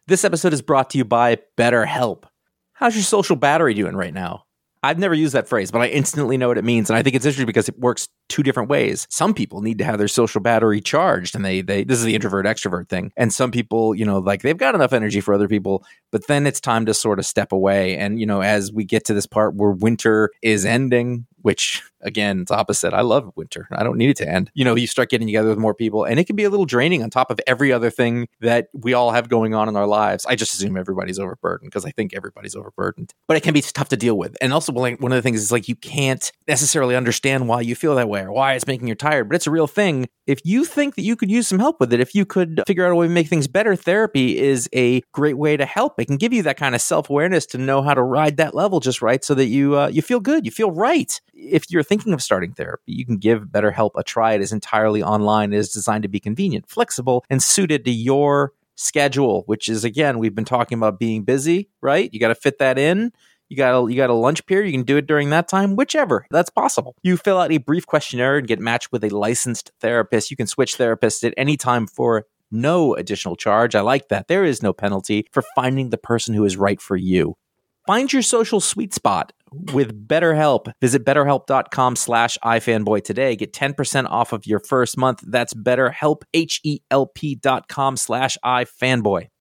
[SPEAKER 2] This episode is brought to you by BetterHelp. How's your social battery doing right now? I've never used that phrase, but I instantly know what it means. And I think it's interesting because it works two different ways. Some people need to have their social battery charged, and they they this is the introvert extrovert thing. And some people, you know, like they've got enough energy for other people, but then it's time to sort of step away. And, you know, as we get to this part where winter is ending, which again, it's opposite. I love winter. I don't need it to end. You know, you start getting together with more people, and it can be a little draining on top of every other thing that we all have going on in our lives. I just assume everybody's overburdened because I think everybody's overburdened, but it can be tough to deal with. And also, like, one of the things is like you can't necessarily understand why you feel that way or why it's making you tired, but it's a real thing. If you think that you could use some help with it, if you could figure out a way to make things better, therapy is a great way to help. It can give you that kind of self-awareness to know how to ride that level just right so that you uh, you feel good, you feel right. If you're thinking of starting therapy, you can give BetterHelp a try. It is entirely online. It is designed to be convenient, flexible, and suited to your schedule, which is, again, we've been talking about being busy, right? You got to fit that in. You got a, you got a lunch period. You can do it during that time, whichever. That's possible. You fill out a brief questionnaire and get matched with a licensed therapist. You can switch therapists at any time for no additional charge. I like that. There is no penalty for finding the person who is right for you. Find your social sweet spot with BetterHelp. Visit betterhelp.com slash ifanboy today. Get ten percent off of your first month. That's BetterHelp, H E L P dot com slash ifanboy.